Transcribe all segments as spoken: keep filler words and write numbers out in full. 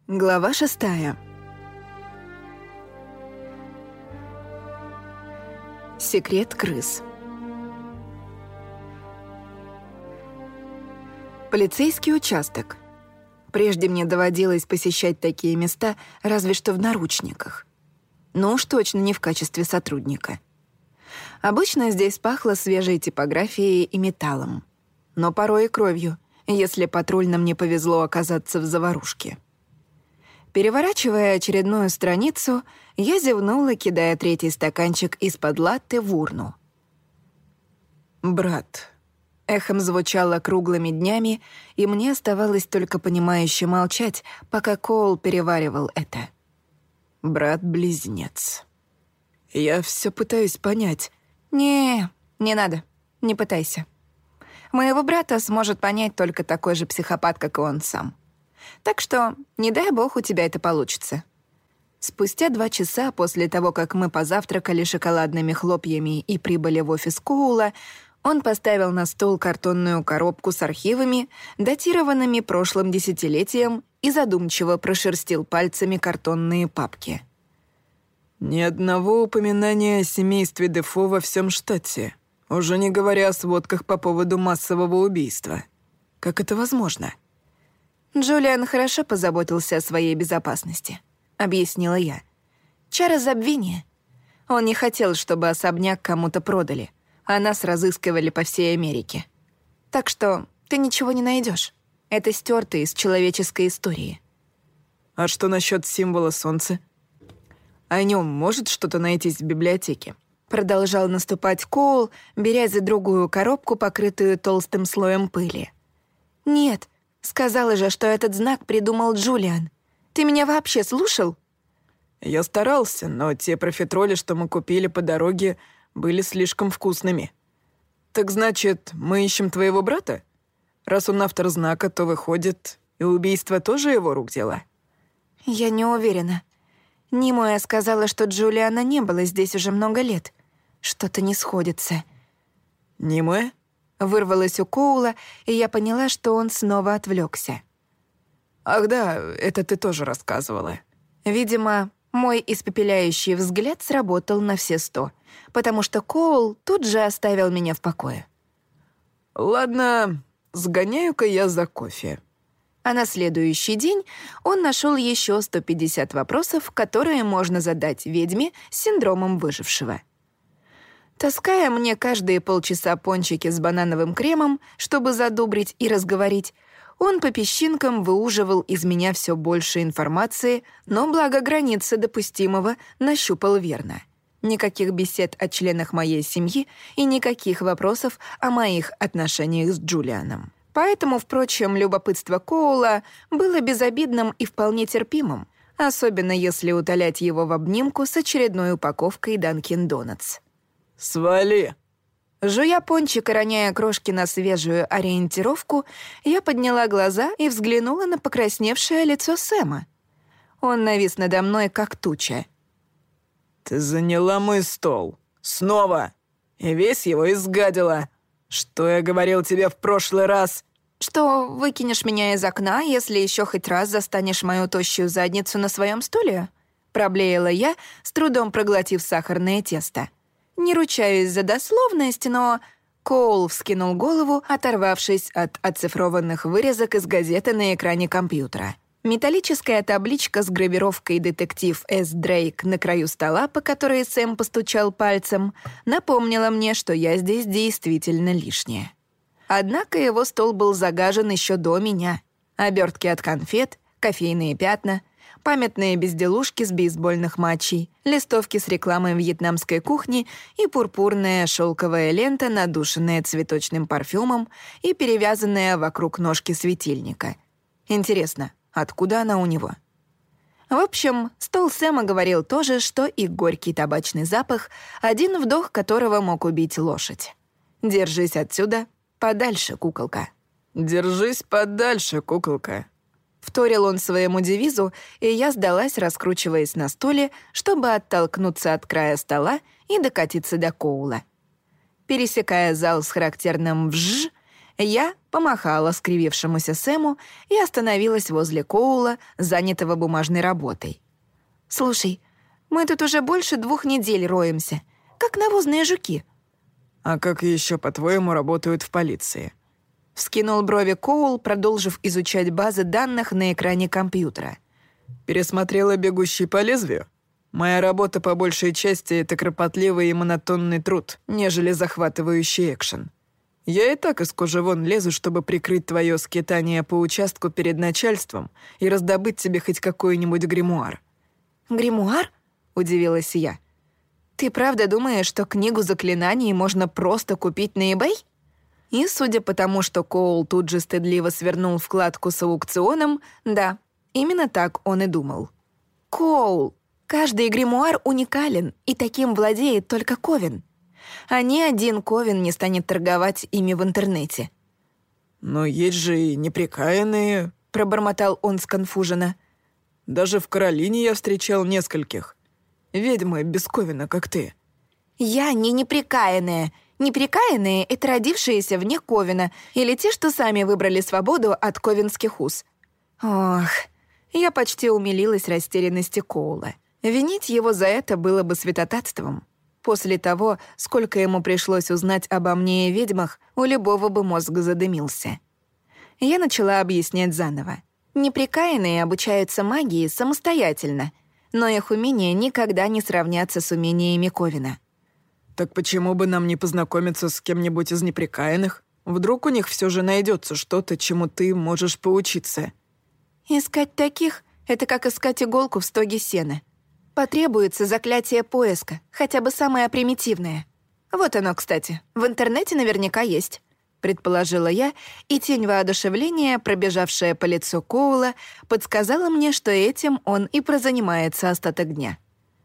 Глава шестая. Секрет крыс. Полицейский участок. Прежде мне доводилось посещать такие места разве что в наручниках. Но уж точно не в качестве сотрудника. Обычно здесь пахло свежей типографией и металлом. Но порой и кровью, если патрульным не повезло оказаться в заварушке. Переворачивая очередную страницу, я зевнула, кидая третий стаканчик из-под латте в урну. «Брат», — эхом звучало круглыми днями, и мне оставалось только понимающе молчать, пока Коул переваривал это. «Брат-близнец. Я все пытаюсь понять». «Не, не надо, не пытайся. Моего брата сможет понять только такой же психопат, как и он сам. Так что, не дай бог, у тебя это получится». Спустя два часа после того, как мы позавтракали шоколадными хлопьями и прибыли в офис Коула, он поставил на стол картонную коробку с архивами, датированными прошлым десятилетием, и задумчиво прошерстил пальцами картонные папки. «Ни одного упоминания о семействе Дефо во всем штате, уже не говоря о сводках по поводу массового убийства. Как это возможно?» «Джулиан хорошо позаботился о своей безопасности», — объяснила я. «Чара забвения. Он не хотел, чтобы особняк кому-то продали, а нас разыскивали по всей Америке. Так что ты ничего не найдешь. Это стёрто из человеческой истории». «А что насчет символа солнца? О нем может что-то найтись в библиотеке?» Продолжал наступать Коул, беря за другую коробку, покрытую толстым слоем пыли. «Нет, сказала же, что этот знак придумал Джулиан. Ты меня вообще слушал?» «Я старался, но те профитроли, что мы купили по дороге, были слишком вкусными. Так значит, мы ищем твоего брата? Раз он автор знака, то выходит, и убийство тоже его рук дело?» «Я не уверена. Нимуэ сказала, что Джулиана не было здесь уже много лет. Что-то не сходится». «Нимуэ?» Вырвалось у Коула, и я поняла, что он снова отвлекся. «Ах да, это ты тоже рассказывала». Видимо, мой испепеляющий взгляд сработал на все сто, потому что Коул тут же оставил меня в покое. «Ладно, сгоняю-ка я за кофе». А на следующий день он нашел еще сто пятьдесят вопросов, которые можно задать ведьме с синдромом выжившего. Таская мне каждые полчаса пончики с банановым кремом, чтобы задобрить и разговорить, он по песчинкам выуживал из меня все больше информации, но благо границы допустимого нащупал верно. Никаких бесед о членах моей семьи и никаких вопросов о моих отношениях с Джулианом. Поэтому, впрочем, любопытство Коула было безобидным и вполне терпимым, особенно если утолять его в обнимку с очередной упаковкой Dunkin' Donuts. «Свали!» Жуя пончик и роняя крошки на свежую ориентировку, я подняла глаза и взглянула на покрасневшее лицо Сэма. Он навис надо мной, как туча. «Ты заняла мой стол. Снова. И весь его изгадила. Что я говорил тебе в прошлый раз?» «Что, выкинешь меня из окна, если еще хоть раз застанешь мою тощую задницу на своем стуле?» Проблеяла я, с трудом проглотив сахарное тесто. Не ручаюсь за дословность, но... Коул вскинул голову, оторвавшись от оцифрованных вырезок из газеты на экране компьютера. Металлическая табличка с гравировкой «Детектив С. Дрейк» на краю стола, по которой Сэм постучал пальцем, напомнила мне, что я здесь действительно лишняя. Однако его стол был загажен еще до меня. Обертки от конфет, кофейные пятна, памятные безделушки с бейсбольных матчей, листовки с рекламой вьетнамской кухни и пурпурная шелковая лента, надушенная цветочным парфюмом и перевязанная вокруг ножки светильника. Интересно, откуда она у него? В общем, стол Сэма говорил то же, что и горький табачный запах, один вдох которого мог убить лошадь. «Держись отсюда, подальше, куколка». «Держись подальше, куколка». Вторил он своему девизу, и я сдалась, раскручиваясь на стуле, чтобы оттолкнуться от края стола и докатиться до Коула. Пересекая зал с характерным «вжж», Я помахала скривившемуся Сэму и остановилась возле Коула, занятого бумажной работой. «Слушай, мы тут уже больше двух недель роемся, как навозные жуки». «А как еще, по-твоему, работают в полиции?» Вскинул брови Коул, продолжив изучать базы данных на экране компьютера. «Пересмотрела «Бегущий по лезвию»? Моя работа по большей части — это кропотливый и монотонный труд, нежели захватывающий экшен. Я и так из кожи вон лезу, чтобы прикрыть твое скитание по участку перед начальством и раздобыть тебе хоть какой-нибудь гримуар». «Гримуар?» — удивилась я. «Ты правда думаешь, что книгу заклинаний можно просто купить на eBay?» И, судя по тому, что Коул тут же стыдливо свернул вкладку с аукционом, да, именно так он и думал. «Коул, каждый гримуар уникален, и таким владеет только Ковен. А ни один Ковен не станет торговать ими в интернете». «Но есть же и неприкаянные», — пробормотал он сконфуженно. «Даже в Каролине я встречал нескольких. Ведьмы без Ковена, как ты». «Я не неприкаянная. Неприкаянные — это родившиеся вне Ковена или те, что сами выбрали свободу от ковенских уз». Ох, я почти умилилась растерянности Коула. Винить его за это было бы святотатством. После того, сколько ему пришлось узнать обо мне и ведьмах, у любого бы мозг задымился. Я начала объяснять заново. Неприкаянные обучаются магии самостоятельно, но их умения никогда не сравнятся с умениями Ковена. «Так почему бы нам не познакомиться с кем-нибудь из неприкаянных? Вдруг у них все же найдется что-то, чему ты можешь поучиться». «Искать таких — это как искать иголку в стоге сена. Потребуется заклятие поиска, хотя бы самое примитивное. Вот оно, кстати, в интернете наверняка есть», — предположила я, и тень воодушевления, пробежавшая по лицу Коула, подсказала мне, что этим он и прозанимается остаток дня.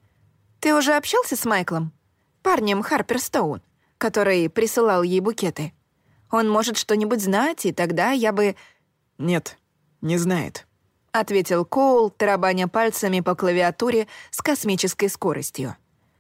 «Ты уже общался с Майклом? Парнем Харпер Стоун, который присылал ей букеты? Он может что-нибудь знать, и тогда я бы...» «Нет, не знает», — ответил Коул, тарабаня пальцами по клавиатуре с космической скоростью.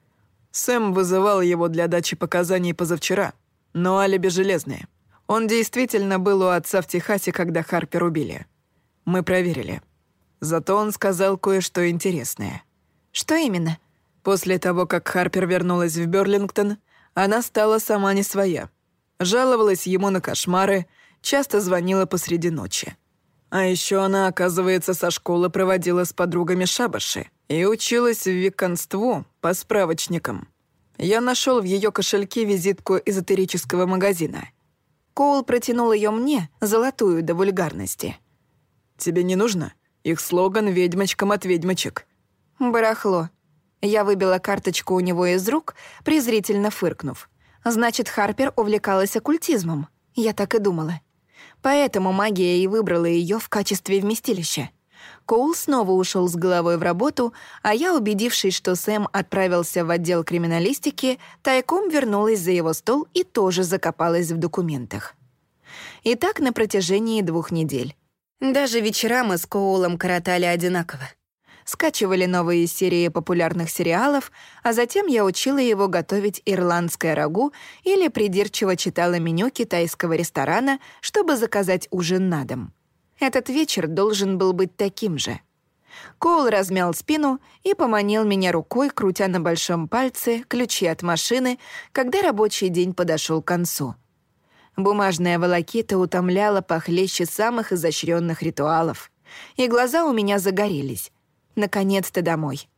«Сэм вызывал его для дачи показаний позавчера, но алиби железное. Он действительно был у отца в Техасе, когда Харпер убили. Мы проверили. Зато он сказал кое-что интересное». «Что именно?» После того, как Харпер вернулась в Берлингтон, она стала сама не своя. Жаловалась ему на кошмары, часто звонила посреди ночи. А еще она, оказывается, со школы проводила с подругами шабаши и училась веканству по справочникам. Я нашел в ее кошельке визитку эзотерического магазина. Коул протянул ее мне, золотую до вульгарности. «Тебе не нужно? Их слоган «Ведьмочкам от ведьмочек». «Барахло». Я выбила карточку у него из рук, презрительно фыркнув. Значит, Харпер увлекалась оккультизмом. Я так и думала. Поэтому магия и выбрала ее в качестве вместилища. Коул снова ушел с головой в работу, а я, убедившись, что Сэм отправился в отдел криминалистики, тайком вернулась за его стол и тоже закопалась в документах. И так на протяжении двух недель. Даже вечера мы с Коулом коротали одинаково. Скачивали новые серии популярных сериалов, а затем я учила его готовить ирландское рагу или придирчиво читала меню китайского ресторана, чтобы заказать ужин на дом. Этот вечер должен был быть таким же. Коул размял спину и поманил меня рукой, крутя на большом пальце ключи от машины, когда рабочий день подошел к концу. Бумажная волокита утомляла похлеще самых изощренных ритуалов, и глаза у меня загорелись. Наконец-то домой.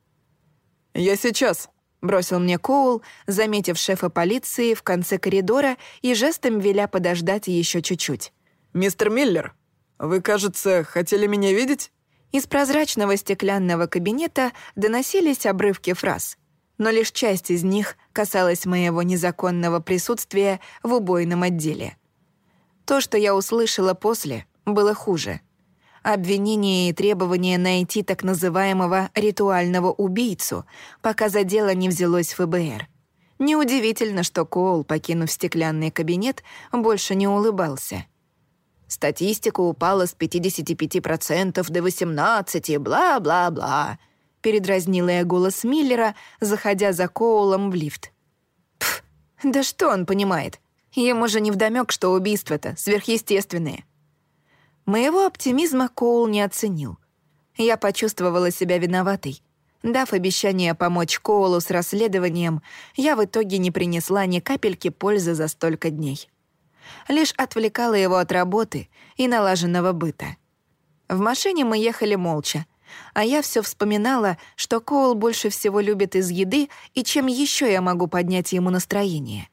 «Я сейчас», — бросил мне Коул, заметив шефа полиции в конце коридора и жестом веля подождать еще чуть-чуть. «Мистер Миллер, вы, кажется, хотели меня видеть?» Из прозрачного стеклянного кабинета доносились обрывки фраз, но лишь часть из них касалась моего незаконного присутствия в убойном отделе. То, что я услышала после, было хуже. Обвинение и требование найти так называемого ритуального убийцу, пока за дело не взялось эф бэ эр. Неудивительно, что Коул, покинув стеклянный кабинет, больше не улыбался. Статистика упала с пятидесяти пяти процентов до восемнадцати процентов, бла-бла-бла. Передразнила я голос Миллера, заходя за Коулом в лифт. Пф, да что он понимает? Ему же невдомёк, что убийства-то сверхъестественные. Моего оптимизма Коул не оценил. Я почувствовала себя виноватой. Дав обещание помочь Коулу с расследованием, я в итоге не принесла ни капельки пользы за столько дней. Лишь отвлекала его от работы и налаженного быта. В машине мы ехали молча, а я все вспоминала, что Коул больше всего любит из еды и чем еще я могу поднять ему настроение.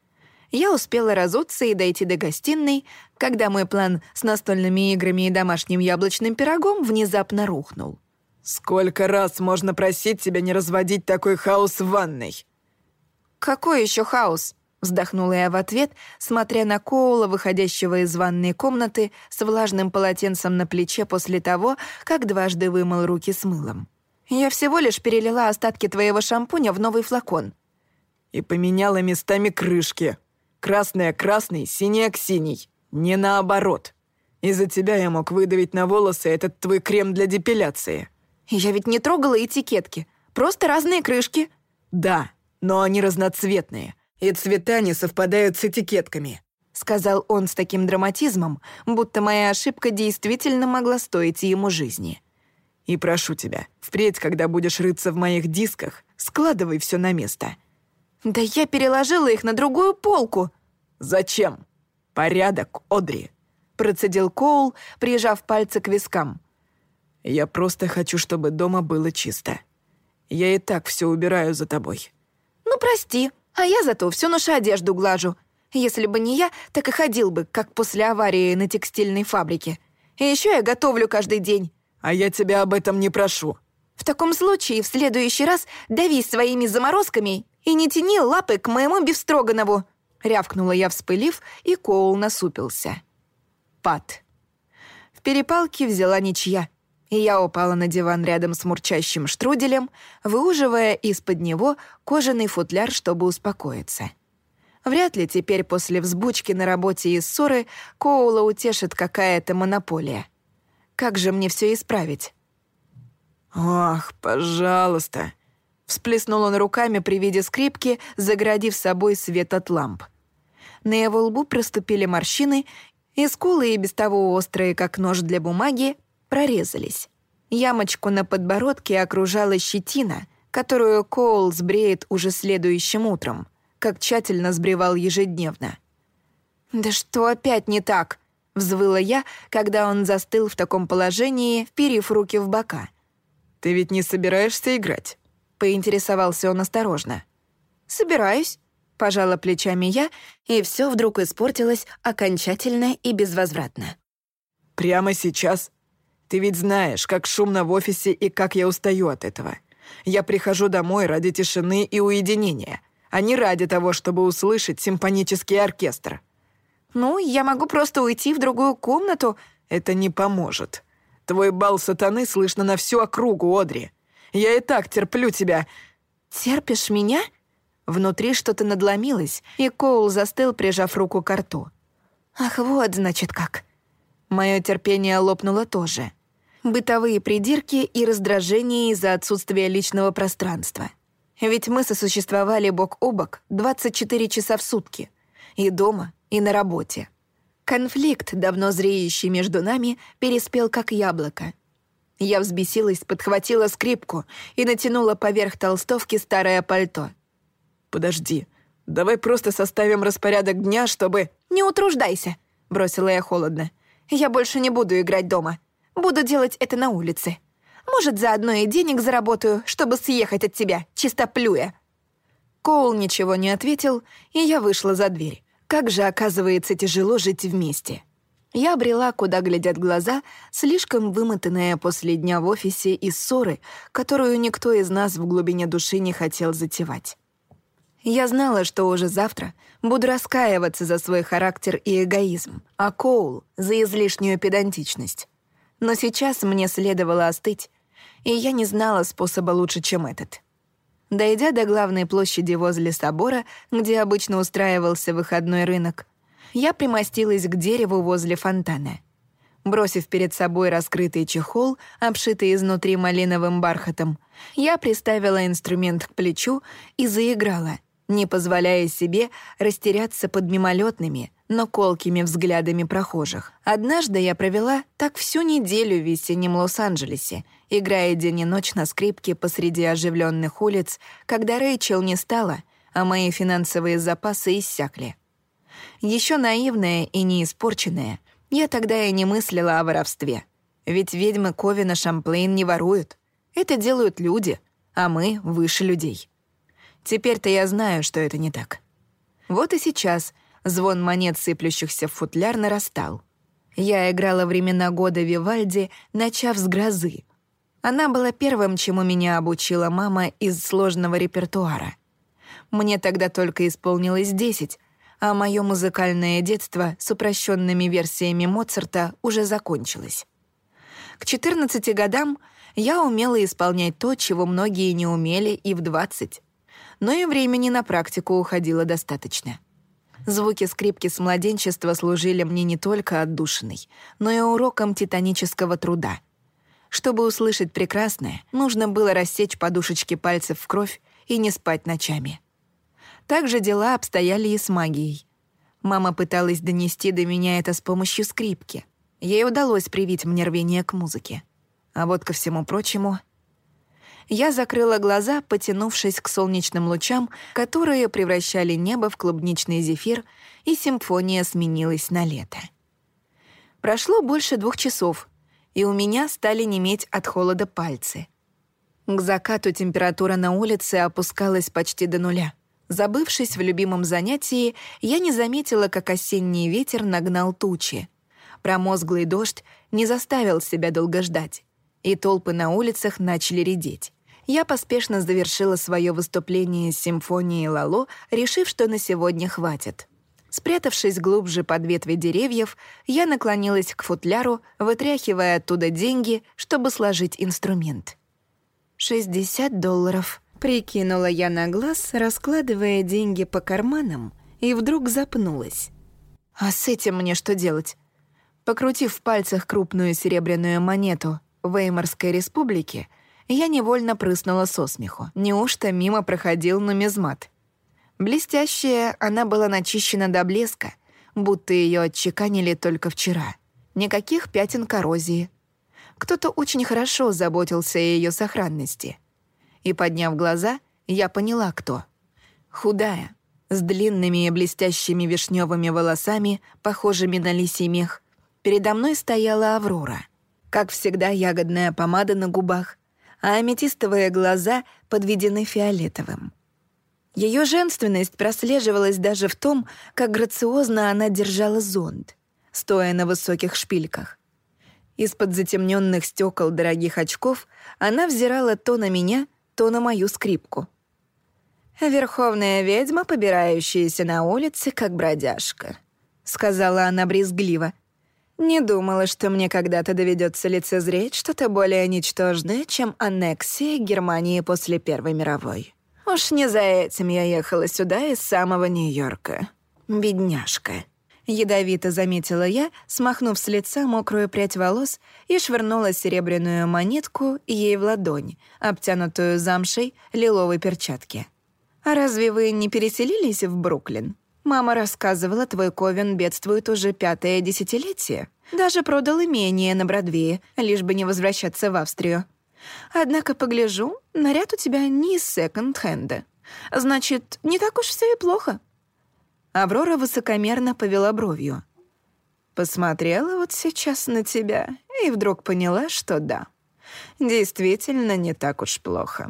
Я успела разуться и дойти до гостиной, когда мой план с настольными играми и домашним яблочным пирогом внезапно рухнул. «Сколько раз можно просить тебя не разводить такой хаос в ванной?» «Какой еще хаос?» — вздохнула я в ответ, смотря на Коула, выходящего из ванной комнаты с влажным полотенцем на плече после того, как дважды вымыл руки с мылом. «Я всего лишь перелила остатки твоего шампуня в новый флакон». «И поменяла местами крышки. Красная — красный, синяя — к синий. Не наоборот. Из-за тебя я мог выдавить на волосы этот твой крем для депиляции». «Я ведь не трогала этикетки. Просто разные крышки». «Да, но они разноцветные, и цвета не совпадают с этикетками», — сказал он с таким драматизмом, будто моя ошибка действительно могла стоить ему жизни. «И прошу тебя, впредь, когда будешь рыться в моих дисках, складывай все на место». «Да я переложила их на другую полку». «Зачем? Порядок, Одри», — процедил Коул, прижав пальцы к вискам. «Я просто хочу, чтобы дома было чисто. Я и так все убираю за тобой». «Ну, прости, а я зато всю нашу одежду глажу. Если бы не я, так и ходил бы, как после аварии на текстильной фабрике. И еще я готовлю каждый день». «А я тебя об этом не прошу». «В таком случае в следующий раз давись своими заморозками и не тяни лапы к моему бифстроганову», — рявкнула я, вспылив, и Коул насупился. Пад. В перепалке взяла ничья, и я упала на диван рядом с мурчащим штруделем, выуживая из-под него кожаный футляр, чтобы успокоиться. Вряд ли теперь после взбучки на работе и ссоры Коула утешит какая-то монополия. Как же мне все исправить? «Ах, пожалуйста!» — всплеснул он руками при виде скрипки, загородив собой свет от ламп. На его лбу проступили морщины, и скулы, и без того острые, как нож для бумаги, прорезались. Ямочку на подбородке окружала щетина, которую Коул сбреет уже следующим утром, как тщательно сбривал ежедневно. «Да что опять не так?» — взвыла я, когда он застыл в таком положении, вперив руки в бока. «Ты ведь не собираешься играть?» — поинтересовался он осторожно. «Собираюсь», — пожала плечами я, и все вдруг испортилось окончательно и безвозвратно. «Прямо сейчас? Ты ведь знаешь, как шумно в офисе и как я устаю от этого. Я прихожу домой ради тишины и уединения, а не ради того, чтобы услышать симфонический оркестр». «Ну, я могу просто уйти в другую комнату». «Это не поможет. Твой бал сатаны слышно на всю округу, Одри. Я и так терплю тебя». «Терпишь меня?» Внутри что-то надломилось, и Коул застыл, прижав руку к рту. «Ах, вот, значит, как». Мое терпение лопнуло тоже. Бытовые придирки и раздражение из-за отсутствия личного пространства. Ведь мы сосуществовали бок о бок двадцать четыре часа в сутки. И дома, и на работе. Конфликт, давно зреющий между нами, переспел как яблоко. Я взбесилась, подхватила скрипку и натянула поверх толстовки старое пальто. «Подожди, давай просто составим распорядок дня, чтобы...» «Не утруждайся», — бросила я холодно. «Я больше не буду играть дома. Буду делать это на улице. Может, заодно и денег заработаю, чтобы съехать от тебя, чистоплюя». Коул ничего не ответил, и я вышла за дверь. Как же, оказывается, тяжело жить вместе. Я брела, куда глядят глаза, слишком вымотанная после дня в офисе и ссоры, которую никто из нас в глубине души не хотел затевать. Я знала, что уже завтра буду раскаиваться за свой характер и эгоизм, а Коул — за излишнюю педантичность. Но сейчас мне следовало остыть, и я не знала способа лучше, чем этот. Дойдя до главной площади возле собора, где обычно устраивался выходной рынок, я примостилась к дереву возле фонтана. Бросив перед собой раскрытый чехол, обшитый изнутри малиновым бархатом, я приставила инструмент к плечу и заиграла, не позволяя себе растеряться под мимолетными, но колкими взглядами прохожих. Однажды я провела так всю неделю в весеннем Лос-Анджелесе, играя день и ночь на скрипке посреди оживленных улиц, когда Рэйчел не стала, а мои финансовые запасы иссякли. Еще наивная и неиспорченная, я тогда и не мыслила о воровстве. Ведь ведьмы Ковина Шамплейн не воруют. Это делают люди, а мы выше людей. Теперь-то я знаю, что это не так. Вот и сейчас звон монет, сыплющихся в футляр, нарастал. Я играла времена года Вивальди, начав с «Грозы». Она была первым, чему меня обучила мама из сложного репертуара. Мне тогда только исполнилось десять, а мое музыкальное детство с упрощенными версиями Моцарта уже закончилось. К четырнадцати годам я умела исполнять то, чего многие не умели и в двадцать. Но и времени на практику уходило достаточно. Звуки скрипки с младенчества служили мне не только отдушиной, но и уроком титанического труда. Чтобы услышать прекрасное, нужно было рассечь подушечки пальцев в кровь и не спать ночами. Так же дела обстояли и с магией. Мама пыталась донести до меня это с помощью скрипки. Ей удалось привить мне рвение к музыке. А вот ко всему прочему... Я закрыла глаза, потянувшись к солнечным лучам, которые превращали небо в клубничный зефир, и симфония сменилась на лето. Прошло больше двух часов, и у меня стали неметь от холода пальцы. К закату температура на улице опускалась почти до нуля. Забывшись в любимом занятии, я не заметила, как осенний ветер нагнал тучи. Промозглый дождь не заставил себя долго ждать, и толпы на улицах начали редеть. Я поспешно завершила свое выступление с симфонией Лало, решив, что на сегодня хватит. Спрятавшись глубже под ветви деревьев, я наклонилась к футляру, вытряхивая оттуда деньги, чтобы сложить инструмент. «Шестьдесят долларов», — прикинула я на глаз, раскладывая деньги по карманам, и вдруг запнулась. «А с этим мне что делать?» Покрутив в пальцах крупную серебряную монету Веймарской республики, я невольно прыснула со смеху. Неужто мимо проходил нумизмат? Блестящая, она была начищена до блеска, будто ее отчеканили только вчера. Никаких пятен коррозии. Кто-то очень хорошо заботился о ее сохранности. И, подняв глаза, я поняла, кто. Худая, с длинными и блестящими вишневыми волосами, похожими на лисий мех, передо мной стояла Аврора. Как всегда, ягодная помада на губах, а аметистовые глаза подведены фиолетовым. Ее женственность прослеживалась даже в том, как грациозно она держала зонт, стоя на высоких шпильках. Из-под затемненных стекол дорогих очков она взирала то на меня, то на мою скрипку. «Верховная ведьма, побирающаяся на улице, как бродяжка», — сказала она брезгливо. «Не думала, что мне когда-то доведется лицезреть что-то более ничтожное, чем аннексия Германии после Первой мировой. Уж не за этим я ехала сюда из самого Нью-Йорка. Бедняжка». Ядовито заметила я, смахнув с лица мокрую прядь волос, и швырнула серебряную монетку ей в ладонь, обтянутую замшей лиловой перчатки. «А разве вы не переселились в Бруклин? Мама рассказывала, твой Ковен бедствует уже пятое десятилетие. Даже продал имение на Бродвее, лишь бы не возвращаться в Австрию. Однако, погляжу, наряд у тебя не из секонд-хенда. Значит, не так уж все и плохо». Аврора высокомерно повела бровью. Посмотрела вот сейчас на тебя и вдруг поняла, что да, действительно не так уж плохо.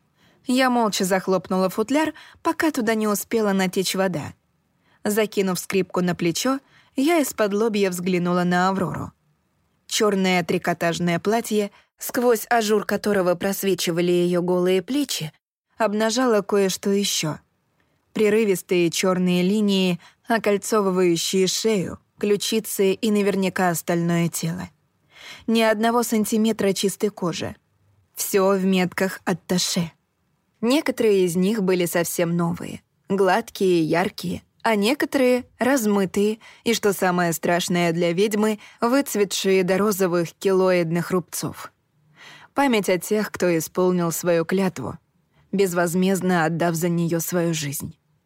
Я молча захлопнула футляр, пока туда не успела натечь вода. Закинув скрипку на плечо, я из-под лобья взглянула на Аврору. Черное трикотажное платье, сквозь ажур которого просвечивали ее голые плечи, обнажало кое-что еще. Прерывистые черные линии, окольцовывающие шею, ключицы и наверняка остальное тело. Ни одного сантиметра чистой кожи. Все в метках атташе. Некоторые из них были совсем новые, гладкие и яркие, а некоторые — размытые и, что самое страшное для ведьмы, выцветшие до розовых килоидных рубцов. Память о тех, кто исполнил свою клятву, безвозмездно отдав за нее свою жизнь.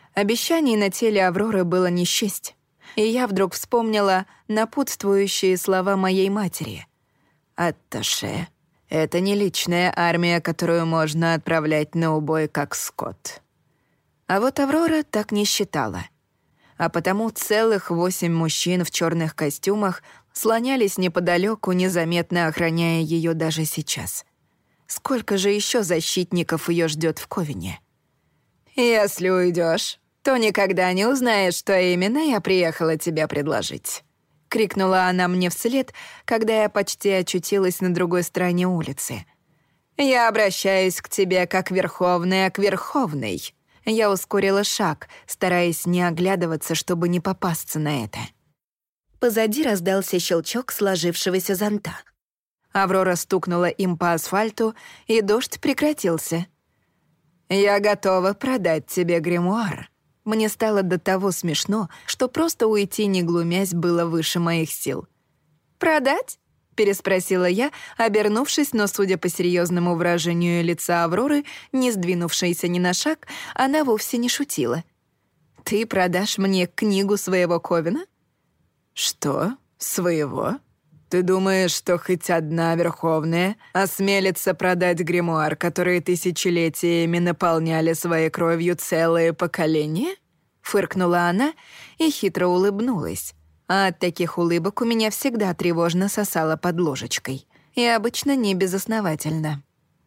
Обещаний на теле Авроры было не счесть, и я вдруг вспомнила напутствующие слова моей матери. «Атташе — это не личная армия, которую можно отправлять на убой как скот». А вот Аврора так не считала. А потому целых восемь мужчин в черных костюмах слонялись неподалеку, незаметно охраняя ее даже сейчас. Сколько же еще защитников ее ждет в Ковине? «Если уйдешь, то никогда не узнаешь, что именно я приехала тебе предложить», — крикнула она мне вслед, когда я почти очутилась на другой стороне улицы. «Я обращаюсь к тебе как верховная к верховной». Я ускорила шаг, стараясь не оглядываться, чтобы не попасться на это. Позади раздался щелчок сложившегося зонта. Аврора стукнула им по асфальту, и дождь прекратился. «Я готова продать тебе гримуар». Мне стало до того смешно, что просто уйти, не глумясь, было выше моих сил. «Продать?» — переспросила я, обернувшись, но, судя по серьезному выражению лица Авроры, не сдвинувшейся ни на шаг, она вовсе не шутила. «Ты продашь мне книгу своего Ковина?» «Что? Своего? Ты думаешь, что хоть одна Верховная осмелится продать гримуар, который тысячелетиями наполняли своей кровью целые поколения?» Фыркнула она и хитро улыбнулась. А от таких улыбок у меня всегда тревожно сосало под ложечкой. И обычно не безосновательно.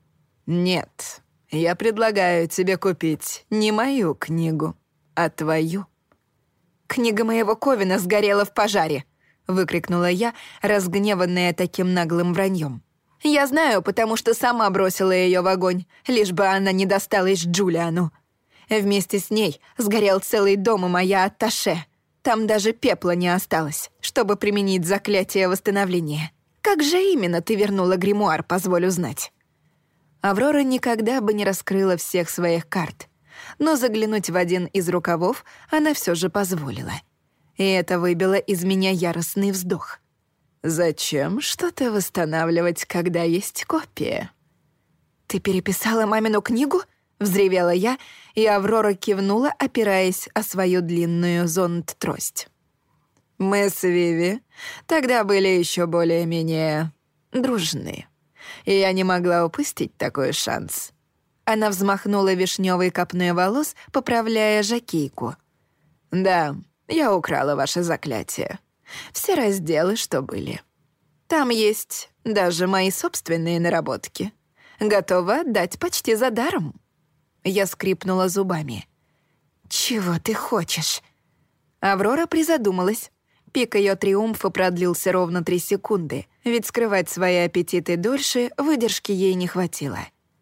«Нет, я предлагаю тебе купить не мою книгу, а твою». «Книга моего Ковина сгорела в пожаре», — выкрикнула я, разгневанная таким наглым враньем. «Я знаю, потому что сама бросила ее в огонь, лишь бы она не досталась Джулиану. Вместе с ней сгорел целый дом и моя атташе. Там даже пепла не осталось, чтобы применить заклятие восстановления. Как же именно ты вернула гримуар, позволю знать?» Аврора никогда бы не раскрыла всех своих карт, но заглянуть в один из рукавов она все же позволила. И это выбило из меня яростный вздох. «Зачем что-то восстанавливать, когда есть копия?» «Ты переписала мамину книгу?» — взревела я, и Аврора кивнула, опираясь о свою длинную зонт-трость. «Мы с Виви тогда были еще более-менее дружны, и я не могла упустить такой шанс». Она взмахнула вишневой копной волос, поправляя жакейку. «Да, я украла ваше заклятие. Все разделы, что были. Там есть даже мои собственные наработки. Готова отдать почти за даром». Я скрипнула зубами. «Чего ты хочешь?» Аврора призадумалась. Пик ее триумфа продлился ровно три секунды, ведь скрывать свои аппетиты дольше выдержки ей не хватило.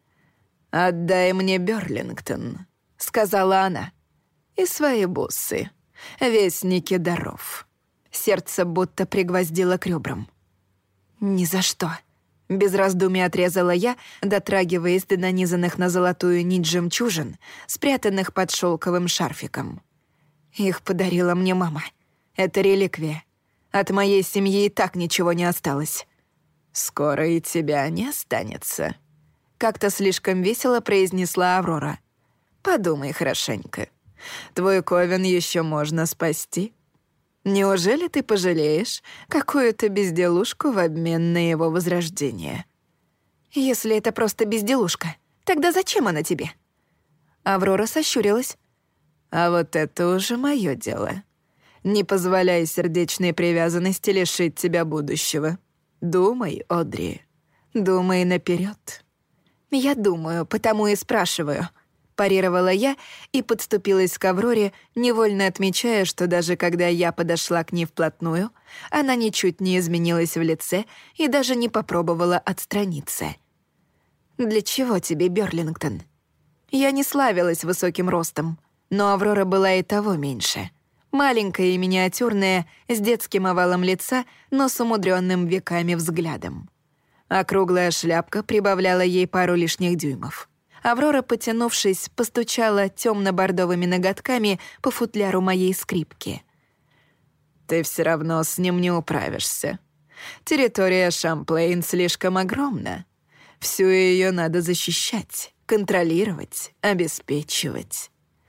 «Отдай мне Бёрлингтон», — сказала она, — «и свои бусы, вестники даров». Сердце будто пригвоздило к ребрам. «Ни за что», — без раздумий отрезала я, дотрагиваясь до нанизанных на золотую нить жемчужин, спрятанных под шелковым шарфиком. «Их подарила мне мама. Это реликвия. От моей семьи и так ничего не осталось». «Скоро и тебя не останется», — как-то слишком весело произнесла Аврора. «Подумай хорошенько. Твой Ковен еще можно спасти. Неужели ты пожалеешь какую-то безделушку в обмен на его возрождение?» «Если это просто безделушка, тогда зачем она тебе?» Аврора сощурилась. «А вот это уже мое дело. Не позволяй сердечной привязанности лишить тебя будущего. Думай, Одри, думай наперед». «Я думаю, потому и спрашиваю», — парировала я и подступилась к Авроре, невольно отмечая, что даже когда я подошла к ней вплотную, она ничуть не изменилась в лице и даже не попробовала отстраниться. «Для чего тебе Бёрлингтон?» Я не славилась высоким ростом, но Аврора была и того меньше. Маленькая и миниатюрная, с детским овалом лица, но с умудренным веками взглядом. Округлая шляпка прибавляла ей пару лишних дюймов. Аврора, потянувшись, постучала темно-бордовыми ноготками по футляру моей скрипки. «Ты все равно с ним не управишься. Территория Шамплейн слишком огромна. Всю ее надо защищать, контролировать, обеспечивать.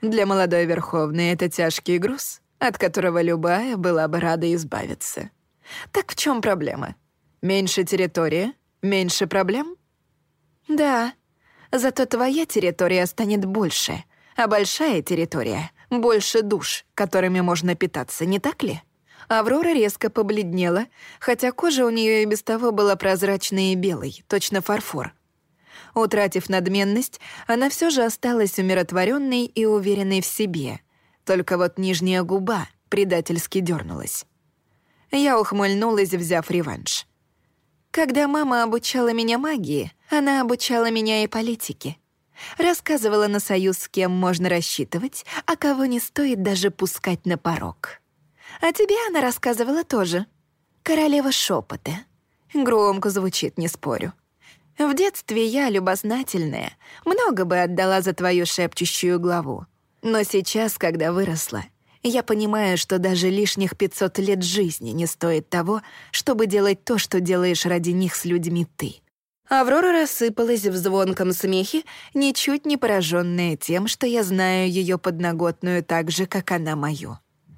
Для молодой Верховной это тяжкий груз, от которого любая была бы рада избавиться. Так в чем проблема? Меньше территории, меньше проблем? Да, зато твоя территория станет больше, а большая территория — больше душ, которыми можно питаться, не так ли? Аврора резко побледнела, хотя кожа у нее и без того была прозрачной и белой, точно фарфор. Утратив надменность, она все же осталась умиротворенной и уверенной в себе. Только вот нижняя губа предательски дернулась. Я ухмыльнулась, взяв реванш. Когда мама обучала меня магии, она обучала меня и политике. Рассказывала на союз, с кем можно рассчитывать, а кого не стоит даже пускать на порог. А тебе она рассказывала тоже. Королева шепота. Громко звучит, не спорю. В детстве я, любознательная, много бы отдала за твою шепчущую главу. Но сейчас, когда выросла, я понимаю, что даже лишних пятьсот лет жизни не стоит того, чтобы делать то, что делаешь ради них с людьми ты. Аврора рассыпалась в звонком смехе, ничуть не пораженная тем, что я знаю ее подноготную так же, как она мою.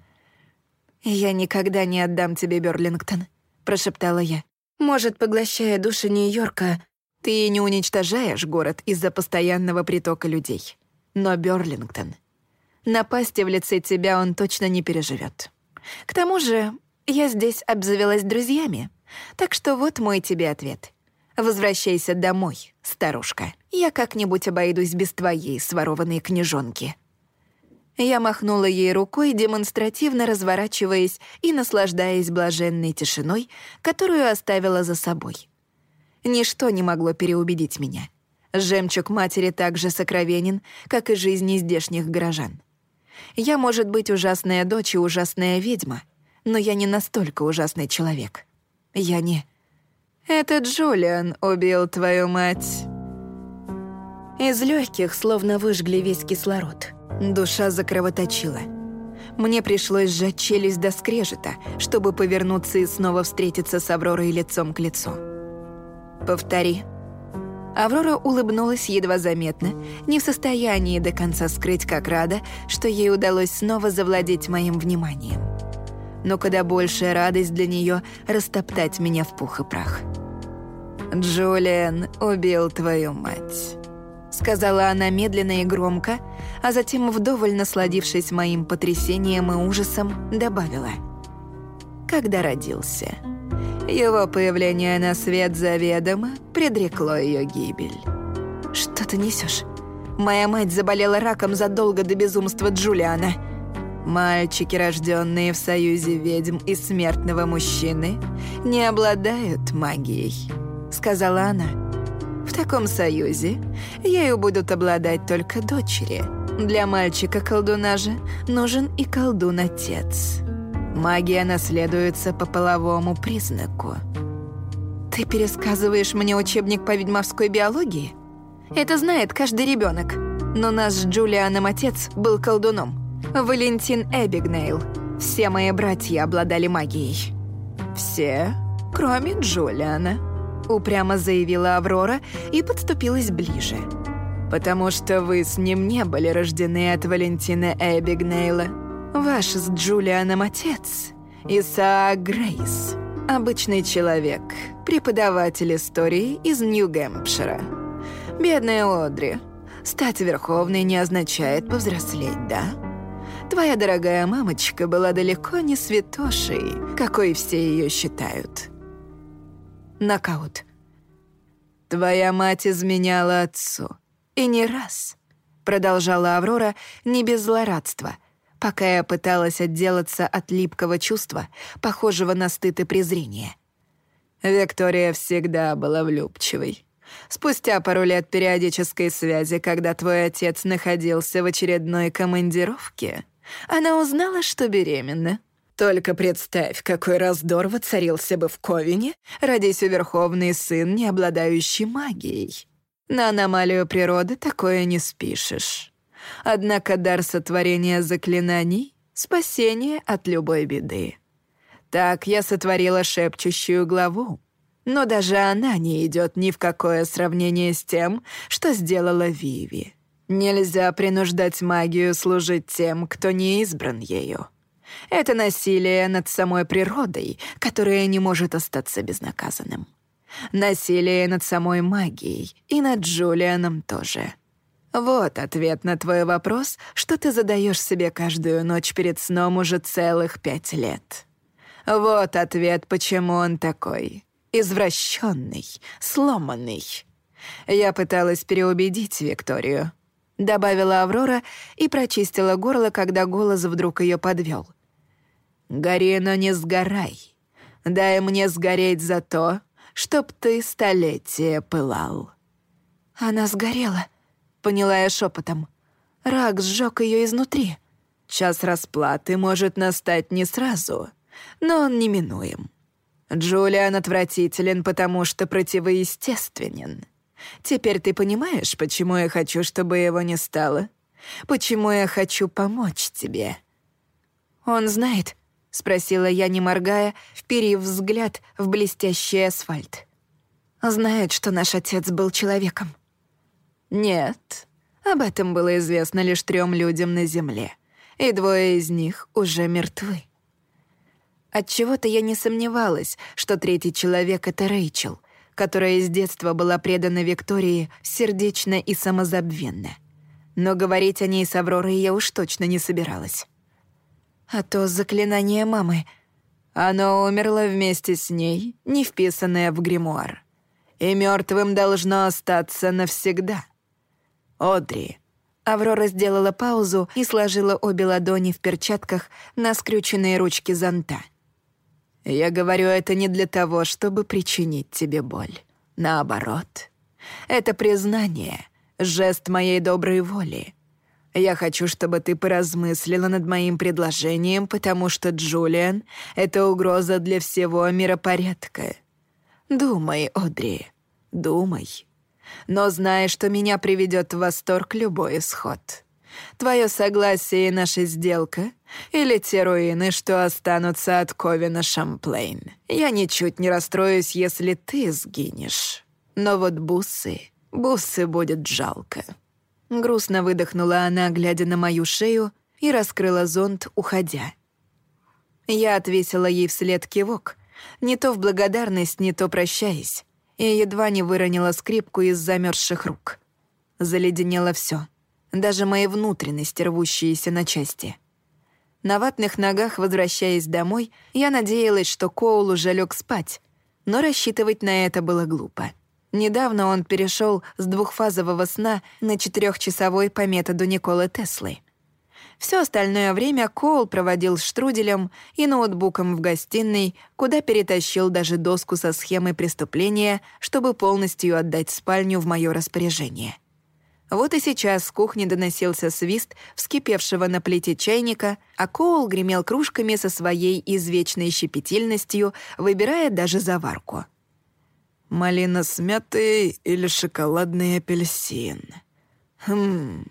«Я никогда не отдам тебе Бёрлингтон», — прошептала я. «Может, поглощая души Нью-Йорка, ты не уничтожаешь город из-за постоянного притока людей. Но Бёрлингтон... Напасти в лице тебя он точно не переживет. К тому же я здесь обзавелась друзьями, так что вот мой тебе ответ. Возвращайся домой, старушка. Я как-нибудь обойдусь без твоей сворованной книжонки». Я махнула ей рукой, демонстративно разворачиваясь и наслаждаясь блаженной тишиной, которую оставила за собой. Ничто не могло переубедить меня. Жемчуг матери так же сокровенен, как и жизни здешних горожан. Я, может быть, ужасная дочь и ужасная ведьма, но я не настолько ужасный человек. Я не... «Это Джулиан убил твою мать». Из легких словно выжгли весь кислород. Душа закровоточила. Мне пришлось сжать челюсть до скрежета, чтобы повернуться и снова встретиться с Авророй лицом к лицу. «Повтори». Аврора улыбнулась едва заметно, не в состоянии до конца скрыть, как рада, что ей удалось снова завладеть моим вниманием. Но куда большая радость для нее растоптать меня в пух и прах. «Джулиан убил твою мать», — сказала она медленно и громко, а затем, вдоволь насладившись моим потрясением и ужасом, добавила. «Когда родился. Его появление на свет заведомо предрекло ее гибель». «Что ты несешь? Моя мать заболела раком задолго до безумства Джулиана». «Мальчики, рожденные в союзе ведьм и смертного мужчины, не обладают магией», — сказала она. «В таком союзе ею будут обладать только дочери. Для мальчика-колдуна же нужен и колдун-отец. Магия наследуется по половому признаку». «Ты пересказываешь мне учебник по ведьмовской биологии? Это знает каждый ребенок. Но наш с Джулианом отец был колдуном. Валентин Эбигнейл. Все мои братья обладали магией». «Все, кроме Джулиана», — упрямо заявила Аврора и подступилась ближе. «Потому что вы с ним не были рождены от Валентина Эбигнейла. Ваш с Джулианом отец — Исаак Грейс, обычный человек, преподаватель истории из Нью-Гэмпшира. Бедная Одри, стать верховной не означает повзрослеть, да? Твоя дорогая мамочка была далеко не святошей, какой все ее считают». Нокаут. «Твоя мать изменяла отцу. И не раз», — продолжала Аврора не без злорадства, пока я пыталась отделаться от липкого чувства, похожего на стыд и презрение. «Виктория всегда была влюбчивой. Спустя пару лет периодической связи, когда твой отец находился в очередной командировке, она узнала, что беременна. Только представь, какой раздор воцарился бы в Ковине, родись у верховный сын, не обладающий магией. На аномалию природы такое не спишешь. Однако дар сотворения заклинаний — спасение от любой беды. Так я сотворила шепчущую главу, но даже она не идет ни в какое сравнение с тем, что сделала Виви. Нельзя принуждать магию служить тем, кто не избран ею. Это насилие над самой природой, которое не может остаться безнаказанным. Насилие над самой магией и над Джулианом тоже. Вот ответ на твой вопрос, что ты задаешь себе каждую ночь перед сном уже целых пять лет. Вот ответ, почему он такой извращенный, сломанный. Я пыталась переубедить Викторию, добавила Аврора и прочистила горло, когда голос вдруг ее подвел. «Гори, но не сгорай. Дай мне сгореть за то, чтоб ты столетие пылал». «Она сгорела», — поняла я шепотом. Рак сжег ее изнутри. Час расплаты может настать не сразу, но он неминуем. Джулиан отвратителен, потому что противоестественен. Теперь ты понимаешь, почему я хочу, чтобы его не стало? Почему я хочу помочь тебе?» «Он знает?» — спросила я, не моргая, вперив взгляд в блестящий асфальт. «Знает, что наш отец был человеком?» «Нет, об этом было известно лишь трем людям на Земле, и двое из них уже мертвы». Отчего-то я не сомневалась, что третий человек — это Рэйчел, которая с детства была предана Виктории сердечно и самозабвенно. Но говорить о ней с Авророй я уж точно не собиралась. А то заклинание мамы. Оно умерло вместе с ней, не вписанное в гримуар. И мертвым должно остаться навсегда. Одри. Аврора сделала паузу и сложила обе ладони в перчатках на скрюченные ручки зонта. Я говорю это не для того, чтобы причинить тебе боль. Наоборот. Это признание, жест моей доброй воли. Я хочу, чтобы ты поразмыслила над моим предложением, потому что Джулиан — это угроза для всего миропорядка. Думай, Одри, думай. Но знай, что меня приведет в восторг любой исход. Твое согласие и наша сделка, или те руины, что останутся от Ковина Шамплейн. Я ничуть не расстроюсь, если ты сгинешь. Но вот бусы, бусы будет жалко». Грустно выдохнула она, глядя на мою шею, и раскрыла зонт, уходя. Я отвесила ей вслед кивок, не то в благодарность, не то прощаясь, и едва не выронила скрипку из замерзших рук. Заледенело все. Даже мои внутренности, рвущиеся на части. На ватных ногах, возвращаясь домой, я надеялась, что Коул уже лег спать, но рассчитывать на это было глупо. Недавно он перешел с двухфазового сна на четырехчасовой по методу Николы Теслы. Все остальное время Коул проводил с штруделем и ноутбуком в гостиной, куда перетащил даже доску со схемой преступления, чтобы полностью отдать спальню в мое распоряжение. Вот и сейчас с кухни доносился свист вскипевшего на плите чайника, а Коул гремел кружками со своей извечной щепетильностью, выбирая даже заварку. «Малина с мятой или шоколадный апельсин? Хм...»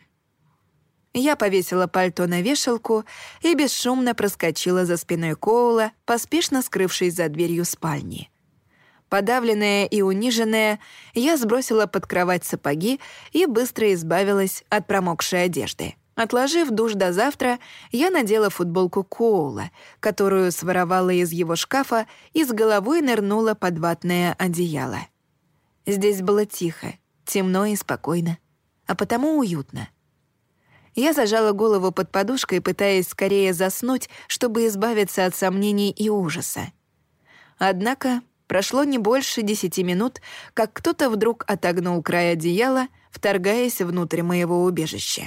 Я повесила пальто на вешалку и бесшумно проскочила за спиной Коула, поспешно скрывшись за дверью спальни. Подавленная и униженная, я сбросила под кровать сапоги и быстро избавилась от промокшей одежды. Отложив душ до завтра, я надела футболку Коула, которую своровала из его шкафа, и с головой нырнула под ватное одеяло. Здесь было тихо, темно и спокойно, а потому уютно. Я зажала голову под подушкой, пытаясь скорее заснуть, чтобы избавиться от сомнений и ужаса. Однако прошло не больше десяти минут, как кто-то вдруг отогнул край одеяла, вторгаясь внутрь моего убежища.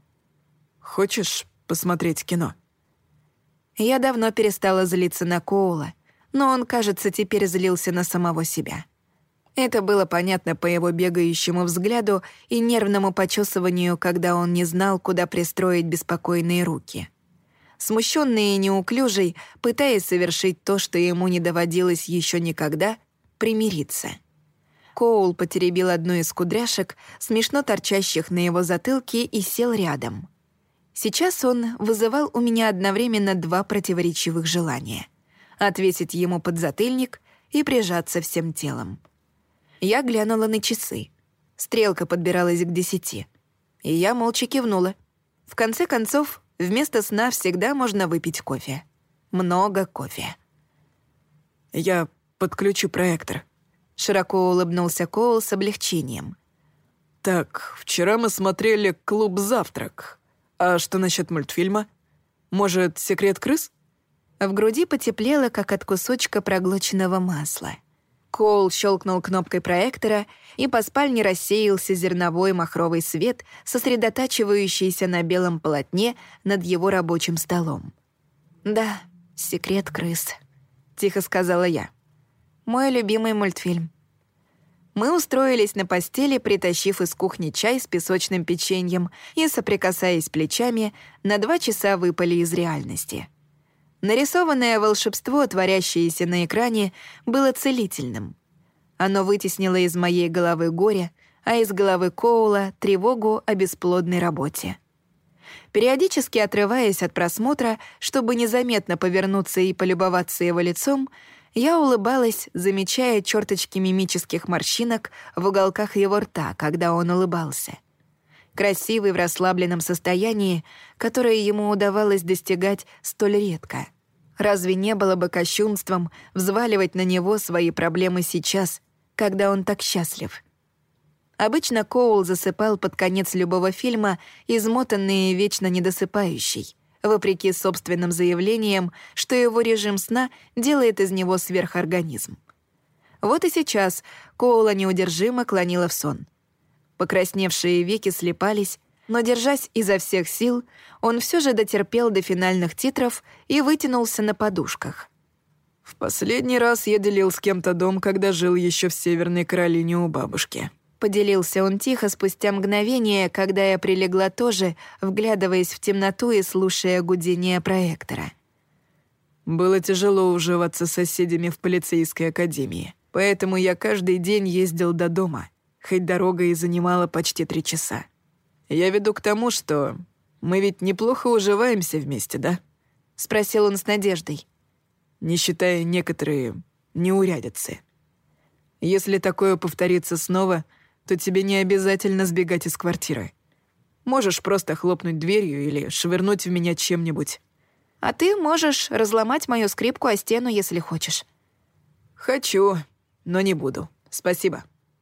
«Хочешь посмотреть кино?» Я давно перестала злиться на Коула, но он, кажется, теперь злился на самого себя. Это было понятно по его бегающему взгляду и нервному почесыванию, когда он не знал, куда пристроить беспокойные руки. Смущенный и неуклюжий, пытаясь совершить то, что ему не доводилось еще никогда, примириться. Коул потеребил одну из кудряшек, смешно торчащих на его затылке, и сел рядом. Сейчас он вызывал у меня одновременно два противоречивых желания — отвесить ему подзатыльник и прижаться всем телом. Я глянула на часы. Стрелка подбиралась к десяти. И я молча кивнула. В конце концов, вместо сна всегда можно выпить кофе. Много кофе. «Я подключу проектор». Широко улыбнулся Коул с облегчением. «Так, вчера мы смотрели «Клуб Завтрак». А что насчет мультфильма? Может, «Секрет крыс»?» В груди потеплело, как от кусочка проглоченного масла. Коул щелкнул кнопкой проектора, и по спальне рассеялся зерновой махровый свет, сосредотачивающийся на белом полотне над его рабочим столом. «Да, «Секрет крыс», — тихо сказала я. «Мой любимый мультфильм». Мы устроились на постели, притащив из кухни чай с песочным печеньем и, соприкасаясь плечами, на два часа выпали из реальности. Нарисованное волшебство, творящееся на экране, было целительным. Оно вытеснило из моей головы горе, а из головы Коула — тревогу о бесплодной работе. Периодически отрываясь от просмотра, чтобы незаметно повернуться и полюбоваться его лицом, я улыбалась, замечая черточки мимических морщинок в уголках его рта, когда он улыбался. Красивый в расслабленном состоянии, которое ему удавалось достигать столь редко. Разве не было бы кощунством взваливать на него свои проблемы сейчас, когда он так счастлив? Обычно Коул засыпал под конец любого фильма, измотанный и вечно недосыпающий, вопреки собственным заявлениям, что его режим сна делает из него сверхорганизм. Вот и сейчас Коула неудержимо клонила в сон. Покрасневшие веки слипались, но, держась изо всех сил, он все же дотерпел до финальных титров и вытянулся на подушках. «В последний раз я делил с кем-то дом, когда жил еще в Северной Каролине у бабушки». Поделился он тихо спустя мгновение, когда я прилегла тоже, вглядываясь в темноту и слушая гудение проектора. «Было тяжело уживаться с соседями в полицейской академии, поэтому я каждый день ездил до дома, хоть дорога и занимала почти три часа. Я веду к тому, что мы ведь неплохо уживаемся вместе, да?» — спросил он с надеждой. «Не считая некоторые неурядицы. Если такое повторится снова, то тебе не обязательно сбегать из квартиры. Можешь просто хлопнуть дверью или швырнуть в меня чем-нибудь. А ты можешь разломать мою скрипку о стену, если хочешь». «Хочу, но не буду. Спасибо».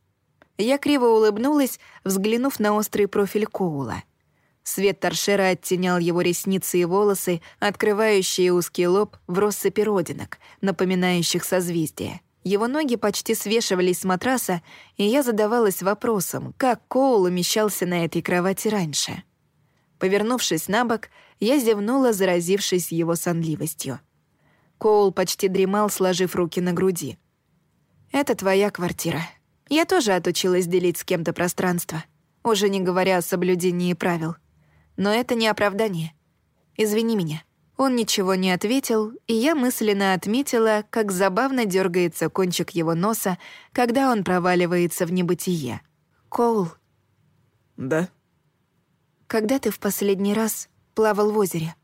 Я криво улыбнулась, взглянув на острый профиль Коула. Свет торшера оттенял его ресницы и волосы, открывающие узкий лоб в россыпи родинок, напоминающих созвездия. Его ноги почти свешивались с матраса, и я задавалась вопросом, как Коул умещался на этой кровати раньше. Повернувшись на бок, я зевнула, заразившись его сонливостью. Коул почти дремал, сложив руки на груди. «Это твоя квартира. Я тоже отучилась делить с кем-то пространство, уже не говоря о соблюдении правил. Но это не оправдание. Извини меня». Он ничего не ответил, и я мысленно отметила, как забавно дергается кончик его носа, когда он проваливается в небытие. «Коул». «Да?» «Когда ты в последний раз плавал в озере?»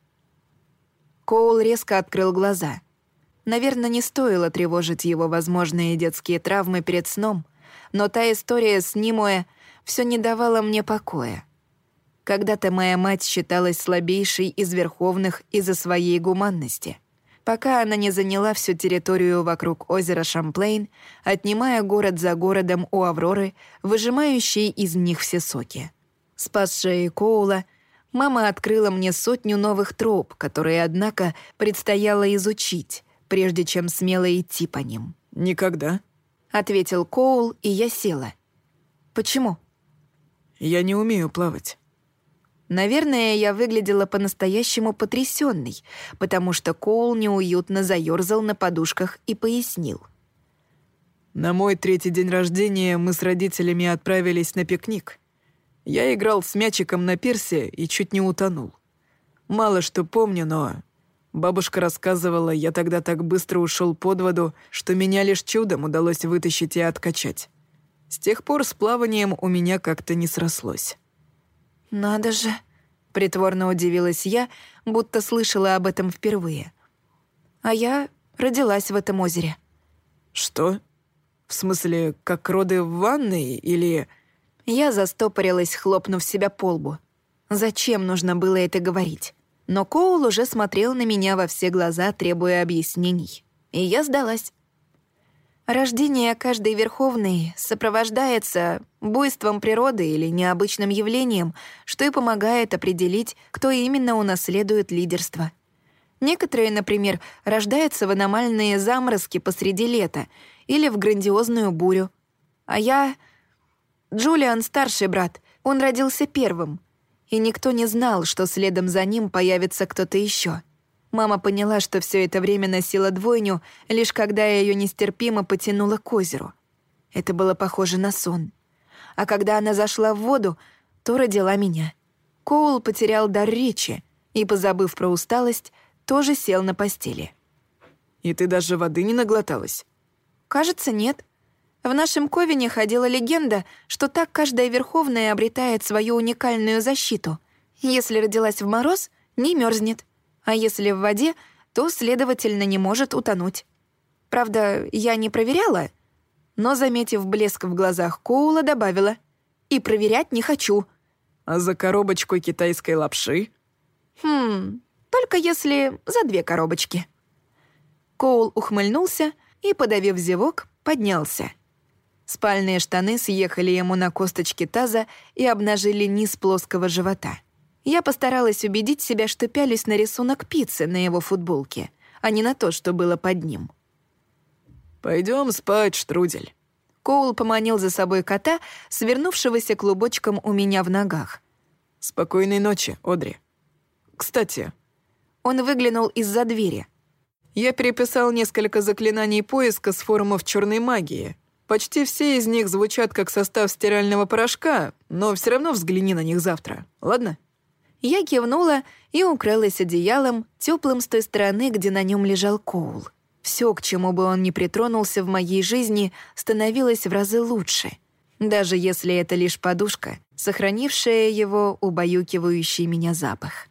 Коул резко открыл глаза. Наверное, не стоило тревожить его возможные детские травмы перед сном, но та история с Нимуэ все не давала мне покоя. Когда-то моя мать считалась слабейшей из верховных из-за своей гуманности, пока она не заняла всю территорию вокруг озера Шамплейн, отнимая город за городом у Авроры, выжимающей из них все соки. Спасшая Коула, мама открыла мне сотню новых троп, которые, однако, предстояло изучить, прежде чем смело идти по ним. «Никогда», — ответил Коул, и я села. «Почему?» «Я не умею плавать». Наверное, я выглядела по-настоящему потрясённой, потому что Коул неуютно заёрзал на подушках и пояснил. «На мой третий день рождения мы с родителями отправились на пикник. Я играл с мячиком на пирсе и чуть не утонул. Мало что помню, но бабушка рассказывала, я тогда так быстро ушел под воду, что меня лишь чудом удалось вытащить и откачать. С тех пор с плаванием у меня как-то не срослось». «Надо же!» — притворно удивилась я, будто слышала об этом впервые. «А я родилась в этом озере». «Что? В смысле, как роды в ванной или...» Я застопорилась, хлопнув себя по лбу. Зачем нужно было это говорить? Но Коул уже смотрел на меня во все глаза, требуя объяснений. И я сдалась. Рождение каждой Верховной сопровождается буйством природы или необычным явлением, что и помогает определить, кто именно унаследует лидерство. Некоторые, например, рождаются в аномальные заморозки посреди лета или в грандиозную бурю. А я... Джулиан — старший брат, он родился первым. И никто не знал, что следом за ним появится кто-то еще. Мама поняла, что все это время носила двойню, лишь когда ее нестерпимо потянуло к озеру. Это было похоже на сон. А когда она зашла в воду, то родила меня. Коул потерял дар речи и, позабыв про усталость, тоже сел на постели. «И ты даже воды не наглоталась?» «Кажется, нет. В нашем Ковене ходила легенда, что так каждая Верховная обретает свою уникальную защиту. Если родилась в мороз, не мерзнет. А если в воде, то, следовательно, не может утонуть. Правда, я не проверяла, но, заметив блеск в глазах Коула, добавила: «И проверять не хочу». «А за коробочку китайской лапши?» «Хм, только если за две коробочки». Коул ухмыльнулся и, подавив зевок, поднялся. Спальные штаны съехали ему на косточки таза и обнажили низ плоского живота. Я постаралась убедить себя, что пялюсь на рисунок пиццы на его футболке, а не на то, что было под ним. «Пойдем спать, Штрудель». Коул поманил за собой кота, свернувшегося клубочком у меня в ногах. «Спокойной ночи, Одри. Кстати...» Он выглянул из-за двери. «Я переписал несколько заклинаний поиска с форумов черной магии. Почти все из них звучат как состав стирального порошка, но все равно взгляни на них завтра, ладно?» Я кивнула и укрылась одеялом, теплым с той стороны, где на нем лежал Коул. Все, к чему бы он ни притронулся в моей жизни, становилось в разы лучше, даже если это лишь подушка, сохранившая его убаюкивающий меня запах.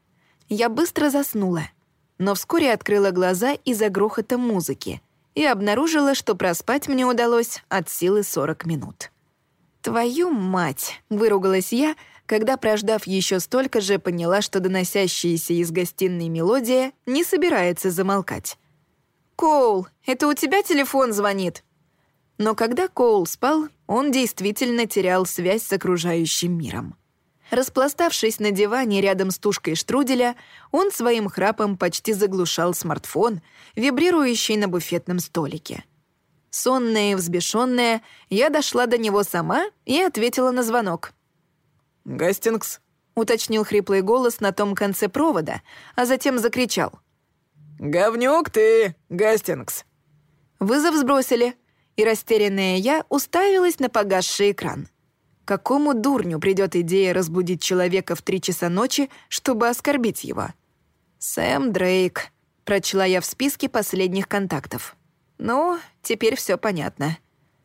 Я быстро заснула, но вскоре открыла глаза из-за грохота музыки и обнаружила, что проспать мне удалось от силы сорок минут. «Твою мать!» — выругалась я, когда, прождав еще столько же, поняла, что доносящаяся из гостиной мелодия не собирается замолкать. «Коул, это у тебя телефон звонит?» Но когда Коул спал, он действительно терял связь с окружающим миром. Распластавшись на диване рядом с тушкой штруделя, он своим храпом почти заглушал смартфон, вибрирующий на буфетном столике. Сонная и взбешенная, я дошла до него сама и ответила на звонок. «Гастингс?» — уточнил хриплый голос на том конце провода, а затем закричал. «Говнюк ты, Гастингс!» Вызов сбросили, и растерянная я уставилась на погасший экран. Какому дурню придет идея разбудить человека в три часа ночи, чтобы оскорбить его? «Сэм Дрейк», — прочла я в списке последних контактов. Ну, теперь все понятно.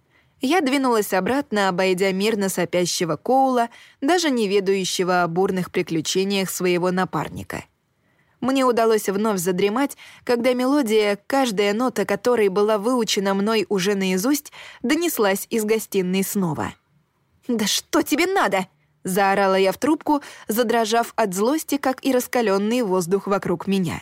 Я двинулась обратно, обойдя мирно сопящего Коула, даже не ведающего о бурных приключениях своего напарника. Мне удалось вновь задремать, когда мелодия, каждая нота которой была выучена мной уже наизусть, донеслась из гостиной снова. «Да что тебе надо?» — заорала я в трубку, задрожав от злости, как и раскаленный воздух вокруг меня.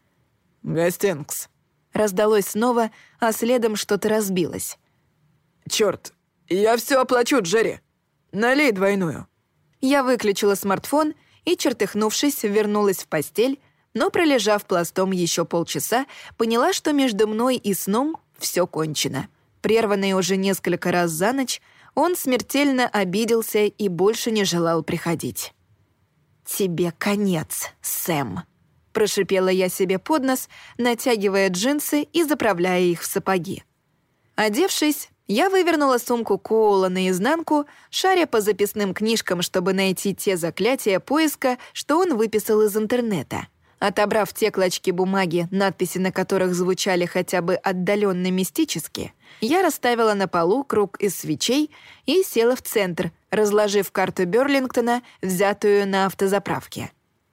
«Гастингс». Раздалось снова, а следом что-то разбилось. «Чёрт, я все оплачу, Джерри. Налей двойную». Я выключила смартфон и, чертыхнувшись, вернулась в постель, но, пролежав пластом еще полчаса, поняла, что между мной и сном все кончено. Прерванный уже несколько раз за ночь, он смертельно обиделся и больше не желал приходить. «Тебе конец, Сэм», — прошипела я себе под нос, натягивая джинсы и заправляя их в сапоги. Одевшись, я вывернула сумку Коула наизнанку, шаря по записным книжкам, чтобы найти те заклятия поиска, что он выписал из интернета. Отобрав те клочки бумаги, надписи на которых звучали хотя бы отдаленно мистически, я расставила на полу круг из свечей и села в центр, разложив карту Берлингтона, взятую на автозаправке.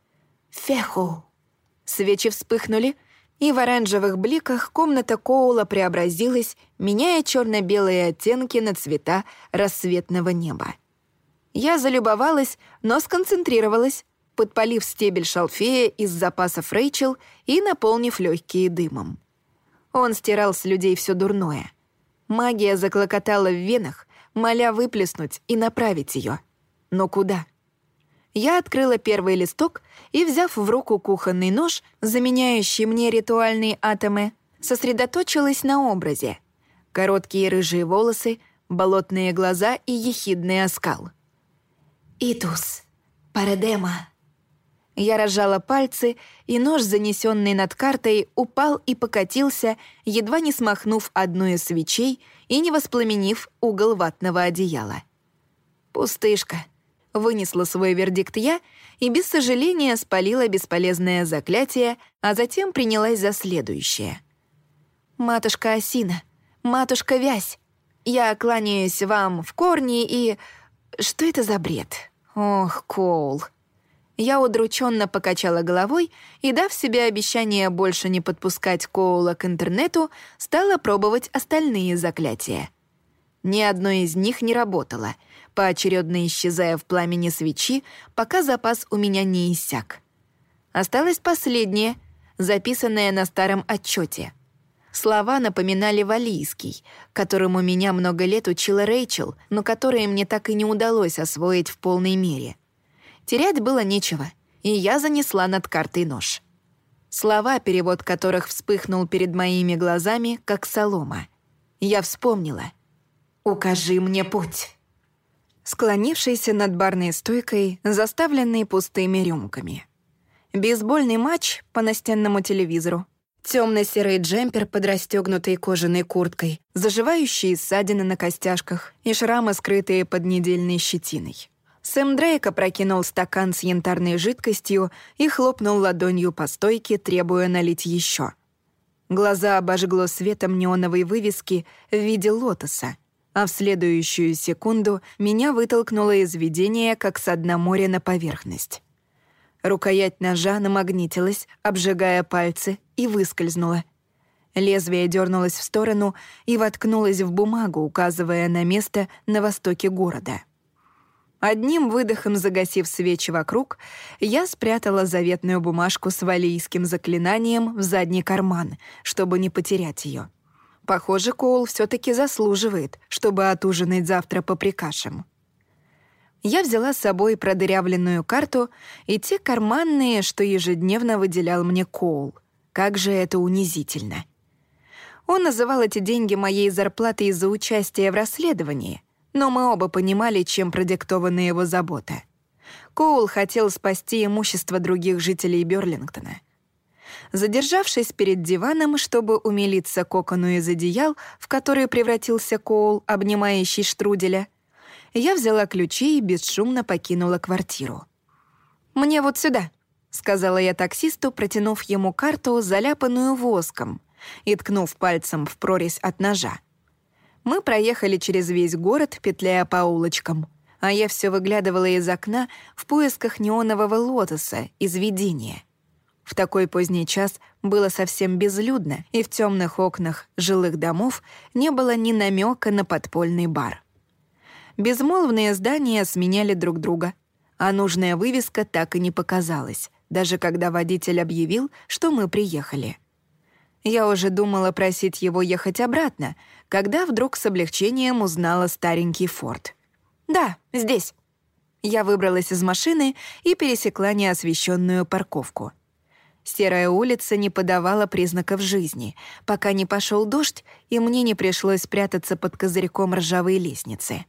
«Феху!» Свечи вспыхнули, и в оранжевых бликах комната Коула преобразилась, меняя черно-белые оттенки на цвета рассветного неба. Я залюбовалась, но сконцентрировалась, подпалив стебель шалфея из запасов Рэйчел и наполнив легкие дымом. Он стирал с людей все дурное. Магия заклокотала в венах, моля выплеснуть и направить ее. Но куда? Я открыла первый листок и, взяв в руку кухонный нож, заменяющий мне ритуальные атомы, сосредоточилась на образе. Короткие рыжие волосы, болотные глаза и ехидный оскал. «Итус, парадема». Я разжала пальцы, и нож, занесенный над картой, упал и покатился, едва не смахнув одну из свечей и не воспламенив угол ватного одеяла. «Пустышка», — вынесла свой вердикт я и без сожаления спалила бесполезное заклятие, а затем принялась за следующее. «Матушка Осина, матушка Вязь, я кланяюсь вам в корни и... Что это за бред? Ох, Коул». Я удрученно покачала головой и, дав себе обещание больше не подпускать Коула к интернету, стала пробовать остальные заклятия. Ни одно из них не работало, поочередно исчезая в пламени свечи, пока запас у меня не иссяк. Осталось последнее, записанное на старом отчете. Слова напоминали валлийский, которому меня много лет учила Рэйчел, но который мне так и не удалось освоить в полной мере. Терять было нечего, и я занесла над картой нож. Слова, перевод которых вспыхнул перед моими глазами, как солома. Я вспомнила. «Укажи мне путь». Склонившийся над барной стойкой, заставленный пустыми рюмками. Бейсбольный матч по настенному телевизору. Темно-серый джемпер под расстегнутой кожаной курткой, заживающие ссадины на костяшках и шрамы, скрытые под недельной щетиной. Сэм Дрейк опрокинул стакан с янтарной жидкостью и хлопнул ладонью по стойке, требуя налить еще. Глаза обожгло светом неоновой вывески в виде лотоса, а в следующую секунду меня вытолкнуло из видения, как со дна моря на поверхность. Рукоять ножа намагнитилась, обжигая пальцы, и выскользнула. Лезвие дернулось в сторону и воткнулось в бумагу, указывая на место на востоке города. Одним выдохом загасив свечи вокруг, я спрятала заветную бумажку с валлийским заклинанием в задний карман, чтобы не потерять ее. Похоже, Коул все-таки заслуживает, чтобы отужинать завтра по прикашам. Я взяла с собой продырявленную карту и те карманные, что ежедневно выделял мне Коул. Как же это унизительно. Он называл эти деньги моей зарплатой за участие в расследовании, но мы оба понимали, чем продиктована его забота. Коул хотел спасти имущество других жителей Бёрлингтона. Задержавшись перед диваном, чтобы умилиться кокону из одеял, в который превратился Коул, обнимающий штруделя, я взяла ключи и бесшумно покинула квартиру. «Мне вот сюда», — сказала я таксисту, протянув ему карту, заляпанную воском, и ткнув пальцем в прорезь от ножа. Мы проехали через весь город, петляя по улочкам, а я все выглядывала из окна в поисках неонового лотоса из видения. В такой поздний час было совсем безлюдно, и в темных окнах жилых домов не было ни намека на подпольный бар. Безмолвные здания сменяли друг друга, а нужная вывеска так и не показалась, даже когда водитель объявил, что мы приехали. Я уже думала просить его ехать обратно, когда вдруг с облегчением узнала старенький Форд. «Да, здесь». Я выбралась из машины и пересекла неосвещенную парковку. Серая улица не подавала признаков жизни, пока не пошел дождь, и мне не пришлось спрятаться под козырьком ржавой лестницы.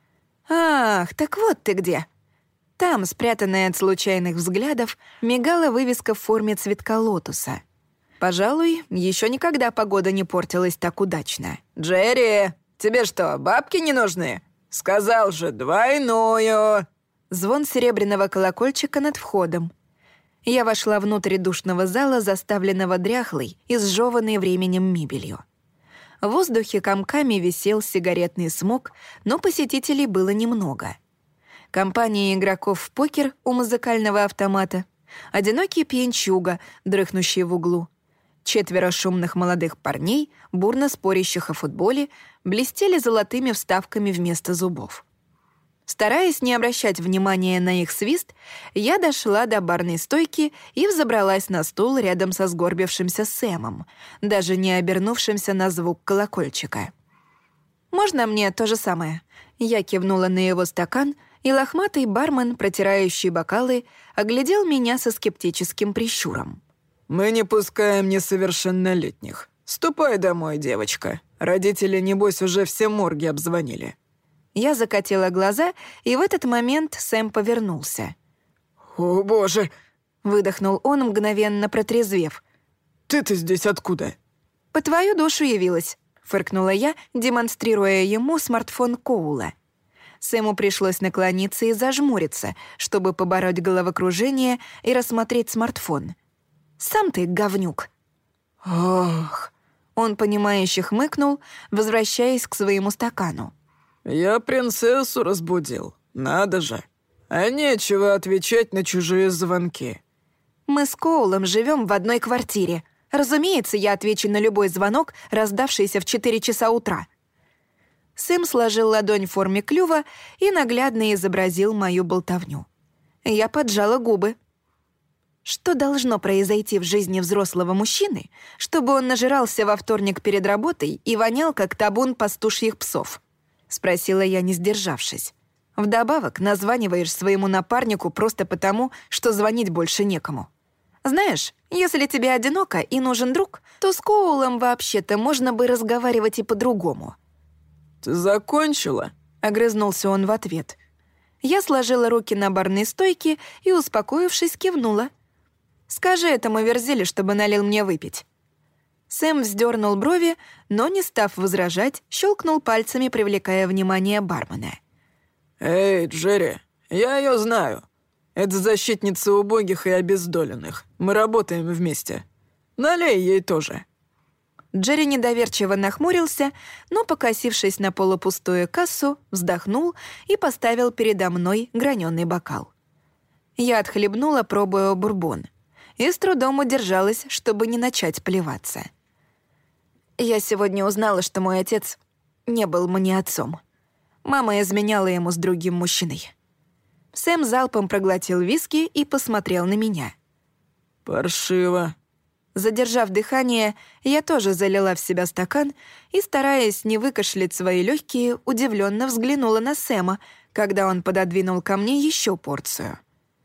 «Ах, так вот ты где!» Там, спрятанная от случайных взглядов, мигала вывеска в форме цветка лотоса. Пожалуй, еще никогда погода не портилась так удачно. «Джерри, тебе что, бабки не нужны? Сказал же, двойную!» Звон серебряного колокольчика над входом. Я вошла внутрь душного зала, заставленного дряхлой и сжёванной временем мебелью. В воздухе комками висел сигаретный смог, но посетителей было немного. Компания игроков в покер у музыкального автомата, одинокий пьянчуга, дрыхнущий в углу, четверо шумных молодых парней, бурно спорящих о футболе, блестели золотыми вставками вместо зубов. Стараясь не обращать внимания на их свист, я дошла до барной стойки и взобралась на стул рядом со сгорбившимся Сэмом, даже не обернувшимся на звук колокольчика. «Можно мне то же самое?» Я кивнула на его стакан, и лохматый бармен, протирающий бокалы, оглядел меня со скептическим прищуром. «Мы не пускаем несовершеннолетних. Ступай домой, девочка. Родители, небось, уже все морги обзвонили». Я закатила глаза, и в этот момент Сэм повернулся. «О, боже!» — выдохнул он, мгновенно протрезвев. «Ты-то здесь откуда?» «По твою душу явилась», — фыркнула я, демонстрируя ему смартфон Коула. Сэму пришлось наклониться и зажмуриться, чтобы побороть головокружение и рассмотреть смартфон. «Сам ты говнюк». «Ох!» Он, понимающе хмыкнул, возвращаясь к своему стакану. «Я принцессу разбудил. Надо же. А нечего отвечать на чужие звонки». «Мы с Коулом живем в одной квартире. Разумеется, я отвечу на любой звонок, раздавшийся в четыре часа утра». Сэм сложил ладонь в форме клюва и наглядно изобразил мою болтовню. Я поджала губы. Что должно произойти в жизни взрослого мужчины, чтобы он нажирался во вторник перед работой и вонял, как табун пастушьих псов? — спросила я, не сдержавшись. «Вдобавок названиваешь своему напарнику просто потому, что звонить больше некому. Знаешь, если тебе одиноко и нужен друг, то с Коулом вообще-то можно бы разговаривать и по-другому». «Ты закончила?» — огрызнулся он в ответ. Я сложила руки на барной стойке и, успокоившись, кивнула. «Скажи этому Верзиле, чтобы налил мне выпить». Сэм вздернул брови, но, не став возражать, щелкнул пальцами, привлекая внимание бармена. «Эй, Джерри, я ее знаю. Это защитница убогих и обездоленных. Мы работаем вместе. Налей ей тоже». Джерри недоверчиво нахмурился, но, покосившись на полупустую кассу, вздохнул и поставил передо мной граненый бокал. Я отхлебнула, пробуя бурбон, и с трудом удержалась, чтобы не начать плеваться. Я сегодня узнала, что мой отец не был мне отцом. Мама изменяла ему с другим мужчиной. Сэм залпом проглотил виски и посмотрел на меня. «Паршиво». Задержав дыхание, я тоже залила в себя стакан и, стараясь не выкашлять свои легкие, удивленно взглянула на Сэма, когда он пододвинул ко мне еще порцию.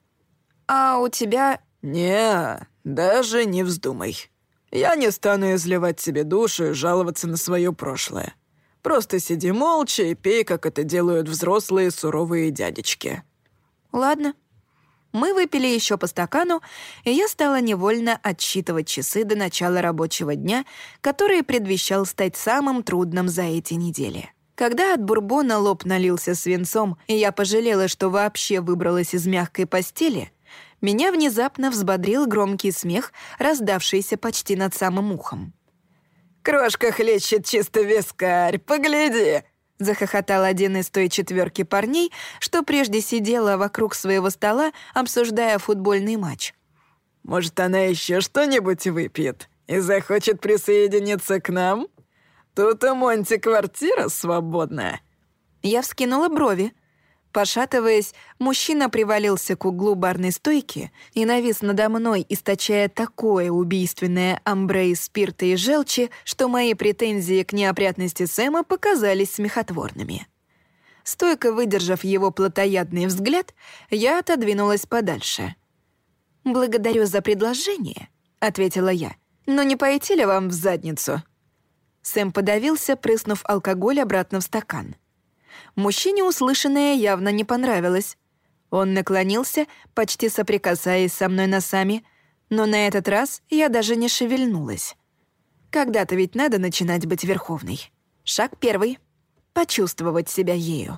«А у тебя...» «Не, даже не вздумай. Я не стану изливать себе душу и жаловаться на свое прошлое. Просто сиди молча и пей, как это делают взрослые суровые дядечки». «Ладно». Мы выпили еще по стакану, и я стала невольно отсчитывать часы до начала рабочего дня, который предвещал стать самым трудным за эти недели. Когда от бурбона лоб налился свинцом, и я пожалела, что вообще выбралась из мягкой постели, меня внезапно взбодрил громкий смех, раздавшийся почти над самым ухом. «Крошка хлещет чисто вискарь, погляди!» — захохотал один из той четверки парней, что прежде сидела вокруг своего стола, обсуждая футбольный матч. «Может, она еще что-нибудь выпьет и захочет присоединиться к нам? Тут у Монти квартира свободная». Я вскинула брови. Пошатываясь, мужчина привалился к углу барной стойки и навис надо мной, источая такое убийственное амбре из спирта и желчи, что мои претензии к неопрятности Сэма показались смехотворными. Стойко выдержав его плотоядный взгляд, я отодвинулась подальше. «Благодарю за предложение», — ответила я. «Но не пойти ли вам в задницу?» Сэм подавился, прыснув алкоголь обратно в стакан. Мужчине услышанное явно не понравилось. Он наклонился, почти соприкасаясь со мной носами, но на этот раз я даже не шевельнулась. Когда-то ведь надо начинать быть верховной. Шаг первый — почувствовать себя ею.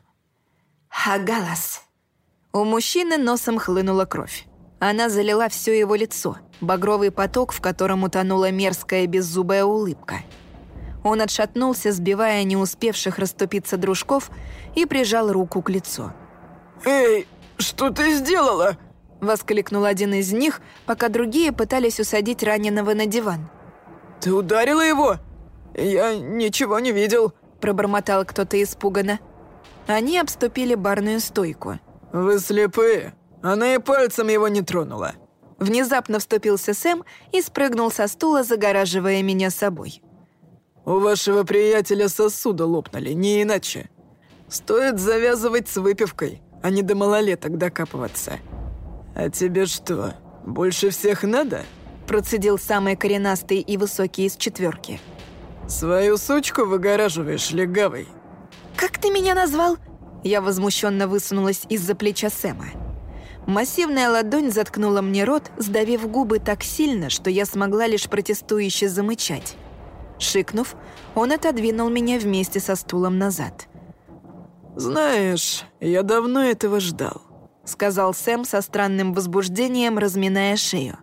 Хагалас. У мужчины носом хлынула кровь. Она залила все его лицо, багровый поток, в котором утонула мерзкая беззубая улыбка. Он отшатнулся, сбивая не успевших расступиться дружков, и прижал руку к лицу. «Эй, что ты сделала?» — воскликнул один из них, пока другие пытались усадить раненого на диван. «Ты ударила его? Я ничего не видел», — пробормотал кто-то испуганно. Они обступили барную стойку. «Вы слепые? Она и пальцем его не тронула». Внезапно вступился Сэм и спрыгнул со стула, загораживая меня собой. «У вашего приятеля сосуды лопнули, не иначе. Стоит завязывать с выпивкой, а не до малолеток докапываться. А тебе что, больше всех надо?» Процедил самый коренастый и высокий из четверки. «Свою сучку выгораживаешь, легавый». «Как ты меня назвал?» Я возмущенно высунулась из-за плеча Сэма. Массивная ладонь заткнула мне рот, сдавив губы так сильно, что я смогла лишь протестующе замычать. Шикнув, он отодвинул меня вместе со стулом назад. «Знаешь, я давно этого ждал», — сказал Сэм со странным возбуждением, разминая шею.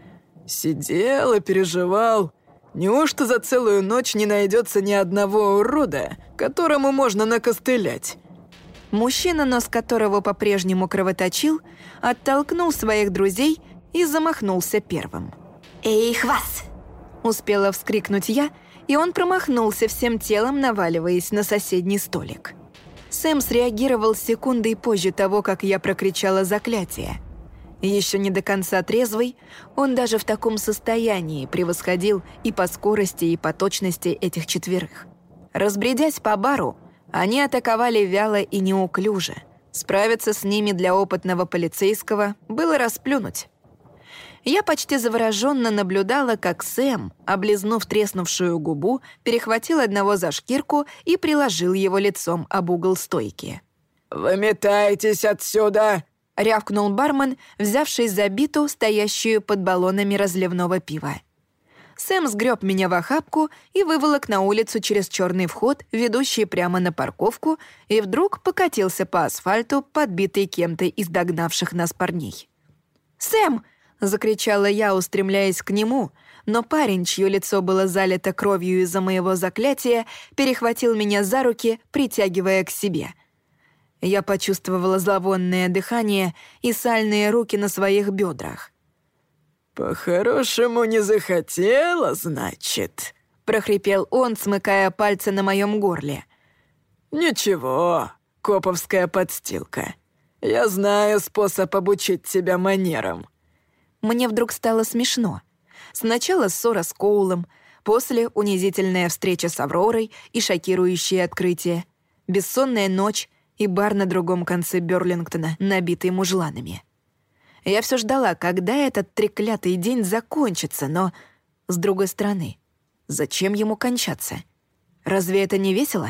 «Сидел и переживал. Неужто за целую ночь не найдется ни одного урода, которому можно накостылять?» Мужчина, нос которого по-прежнему кровоточил, оттолкнул своих друзей и замахнулся первым. «Эй, хвас!» — успела вскрикнуть я, и он промахнулся всем телом, наваливаясь на соседний столик. Сэм среагировал секундой позже того, как я прокричала заклятие. Еще не до конца трезвый, он даже в таком состоянии превосходил и по скорости, и по точности этих четверых. Разбредясь по бару, они атаковали вяло и неуклюже. Справиться с ними для опытного полицейского было расплюнуть. Я почти завороженно наблюдала, как Сэм, облизнув треснувшую губу, перехватил одного за шкирку и приложил его лицом об угол стойки. «Выметайтесь отсюда!» — рявкнул бармен, взявшись за биту, стоящую под баллонами разливного пива. Сэм сгреб меня в охапку и выволок на улицу через черный вход, ведущий прямо на парковку, и вдруг покатился по асфальту, подбитый кем-то из догнавших нас парней. «Сэм!» — закричала я, устремляясь к нему, но парень, чье лицо было залито кровью из-за моего заклятия, перехватил меня за руки, притягивая к себе. Я почувствовала зловонное дыхание и сальные руки на своих бедрах. «По-хорошему не захотела, значит?» — прохрипел он, смыкая пальцы на моем горле. «Ничего, коповская подстилка. Я знаю способ обучить тебя манерам». Мне вдруг стало смешно. Сначала ссора с Коулом, после унизительная встреча с Авророй и шокирующее открытие, бессонная ночь и бар на другом конце Берлингтона, набитый мужланами. Я все ждала, когда этот треклятый день закончится, но, с другой стороны, зачем ему кончаться? Разве это не весело?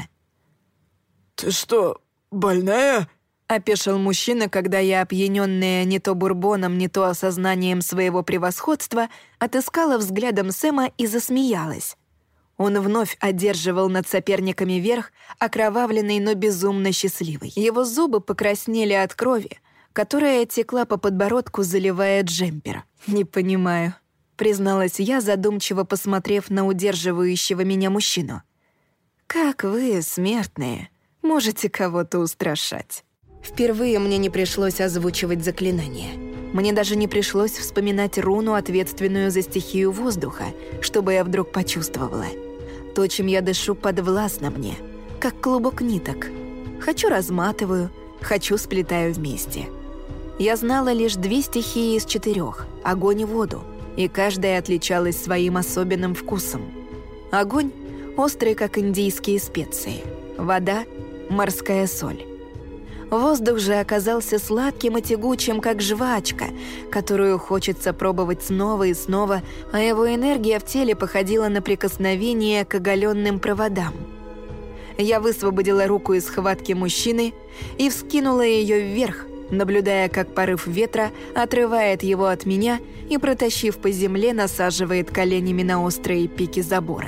«Ты что, больная?» — опешил мужчина, когда я, опьянённая не то бурбоном, не то осознанием своего превосходства, отыскала взглядом Сэма и засмеялась. Он вновь одерживал над соперниками верх, окровавленный, но безумно счастливый. Его зубы покраснели от крови, которая текла по подбородку, заливая джемпер. «Не понимаю», — призналась я, задумчиво посмотрев на удерживающего меня мужчину. «Как вы, смертные, можете кого-то устрашать?» Впервые мне не пришлось озвучивать заклинание. Мне даже не пришлось вспоминать руну, ответственную за стихию воздуха, чтобы я вдруг почувствовала. То, чем я дышу, подвластно мне, как клубок ниток. Хочу — разматываю, хочу — сплетаю вместе. Я знала лишь две стихии из четырех — огонь и воду, и каждая отличалась своим особенным вкусом. Огонь — острый, как индийские специи. Вода — морская соль. Воздух же оказался сладким и тягучим, как жвачка, которую хочется пробовать снова и снова, а его энергия в теле походила на прикосновение к оголенным проводам. Я высвободила руку из схватки мужчины и вскинула ее вверх, наблюдая, как порыв ветра отрывает его от меня и, протащив по земле, насаживает коленями на острые пики забора.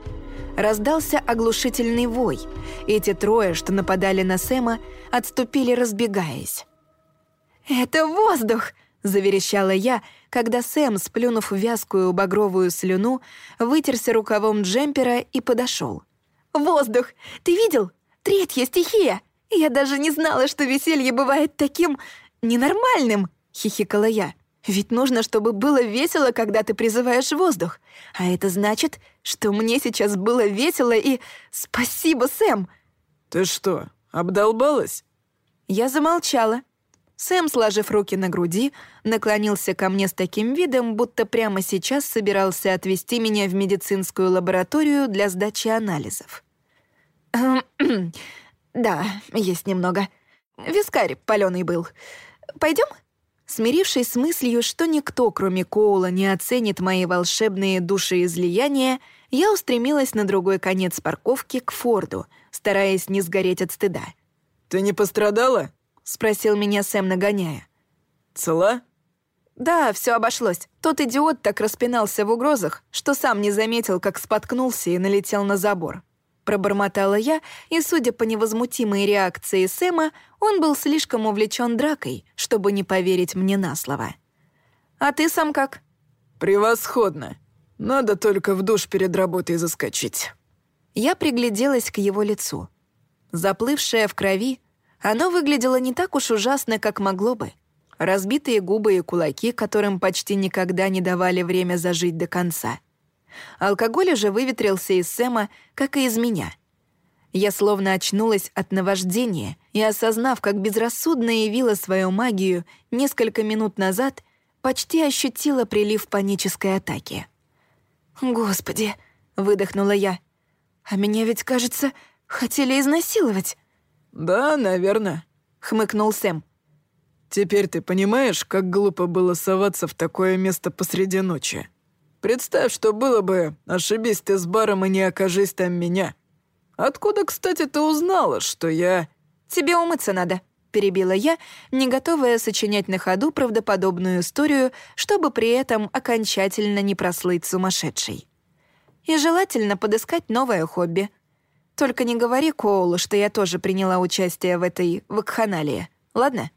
Раздался оглушительный вой. Эти трое, что нападали на Сэма, отступили, разбегаясь. «Это воздух!» — заверещала я, когда Сэм, сплюнув вязкую багровую слюну, вытерся рукавом джемпера и подошел. «Воздух! Ты видел? Третья стихия! Я даже не знала, что веселье бывает таким ненормальным!» — хихикала я. «Ведь нужно, чтобы было весело, когда ты призываешь воздух. А это значит, что мне сейчас было весело и... Спасибо, Сэм!» «Ты что, Обдолбалась?» Я замолчала. Сэм, сложив руки на груди, наклонился ко мне с таким видом, будто прямо сейчас собирался отвезти меня в медицинскую лабораторию для сдачи анализов. «Да, есть немного. Вискарь палёный был. Пойдем?» Смирившись с мыслью, что никто, кроме Коула, не оценит мои волшебные душеизлияния, я устремилась на другой конец парковки к Форду, стараясь не сгореть от стыда. «Ты не пострадала?» — спросил меня Сэм, нагоняя. «Цела?» «Да, все обошлось. Тот идиот так распинался в угрозах, что сам не заметил, как споткнулся и налетел на забор». Пробормотала я, и, судя по невозмутимой реакции Сэма, он был слишком увлечен дракой, чтобы не поверить мне на слово. «А ты сам как?» «Превосходно. Надо только в душ перед работой заскочить». Я пригляделась к его лицу. Заплывшее в крови, оно выглядело не так уж ужасно, как могло бы. Разбитые губы и кулаки, которым почти никогда не давали время зажить до конца. Алкоголь уже выветрился из Сэма, как и из меня. Я словно очнулась от наваждения и, осознав, как безрассудно явила свою магию несколько минут назад, почти ощутила прилив панической атаки. «Господи!» — выдохнула я. «А меня ведь, кажется, хотели изнасиловать». «Да, наверное», — хмыкнул Сэм. «Теперь ты понимаешь, как глупо было соваться в такое место посреди ночи? Представь, что было бы, ошибись ты с баром и не окажись там меня. Откуда, кстати, ты узнала, что я...» «Тебе умыться надо», — перебила я, не готовая сочинять на ходу правдоподобную историю, чтобы при этом окончательно не прослыть сумасшедшей. «И желательно подыскать новое хобби. Только не говори Коулу, что я тоже приняла участие в этой вакханалии, ладно?»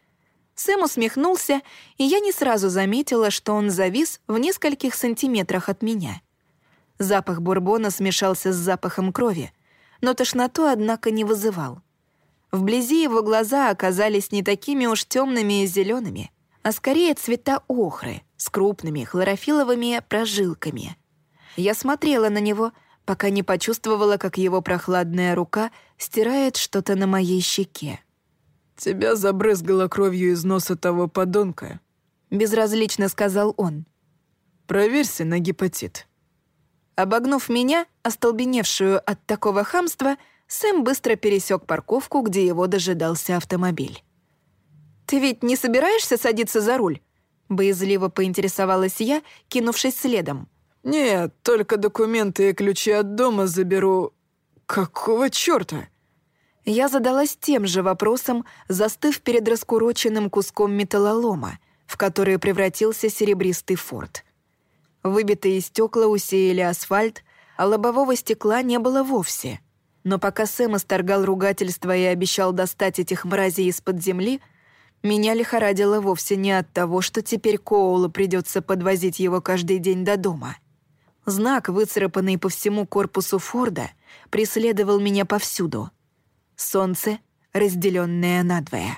Сэм усмехнулся, и я не сразу заметила, что он завис в нескольких сантиметрах от меня. Запах бурбона смешался с запахом крови, но тошноту, однако, не вызывал. Вблизи его глаза оказались не такими уж темными и зелеными, а скорее цвета охры с крупными хлорофилловыми прожилками. Я смотрела на него, пока не почувствовала, как его прохладная рука стирает что-то на моей щеке. «Тебя забрызгало кровью из носа того подонка», — безразлично сказал он. «Проверься на гепатит». Обогнув меня, остолбеневшую от такого хамства, Сэм быстро пересек парковку, где его дожидался автомобиль. «Ты ведь не собираешься садиться за руль?» — боязливо поинтересовалась я, кинувшись следом. «Нет, только документы и ключи от дома заберу. Какого чёрта?» Я задалась тем же вопросом, застыв перед раскуроченным куском металлолома, в который превратился серебристый форт. Выбитые стекла усеяли асфальт, а лобового стекла не было вовсе. Но пока Сэм исторгал ругательства и обещал достать этих мразей из-под земли, меня лихорадило вовсе не от того, что теперь Коулу придется подвозить его каждый день до дома. Знак, выцарапанный по всему корпусу Форда, преследовал меня повсюду. Солнце, разделенное надвое.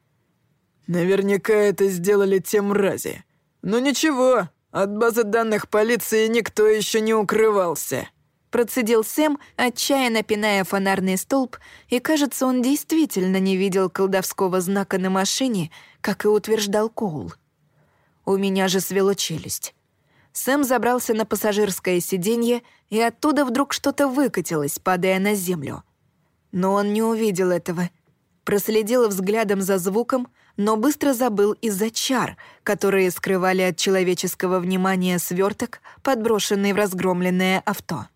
«Наверняка это сделали те мрази. Но ничего, от базы данных полиции никто еще не укрывался», — процедил Сэм, отчаянно пиная фонарный столб, и, кажется, он действительно не видел колдовского знака на машине, как и утверждал Коул. У меня же свело челюсть. Сэм забрался на пассажирское сиденье, и оттуда вдруг что-то выкатилось, падая на землю. Но он не увидел этого. Проследил взглядом за звуком, но быстро забыл из-за чар, которые скрывали от человеческого внимания сверток, подброшенный в разгромленное авто.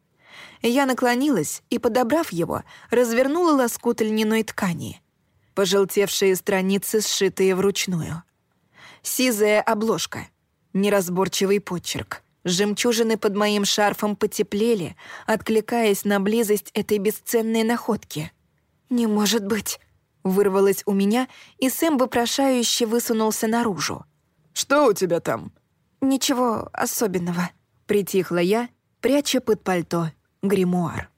Я наклонилась и, подобрав его, развернула лоскут льняной ткани. Пожелтевшие страницы, сшитые вручную. Сизая обложка, неразборчивый почерк. Жемчужины под моим шарфом потеплели, откликаясь на близость этой бесценной находки. «Не может быть!» — вырвалось у меня, и Сэм вопрошающе высунулся наружу. «Что у тебя там?» «Ничего особенного», — притихла я, пряча под пальто гримуар.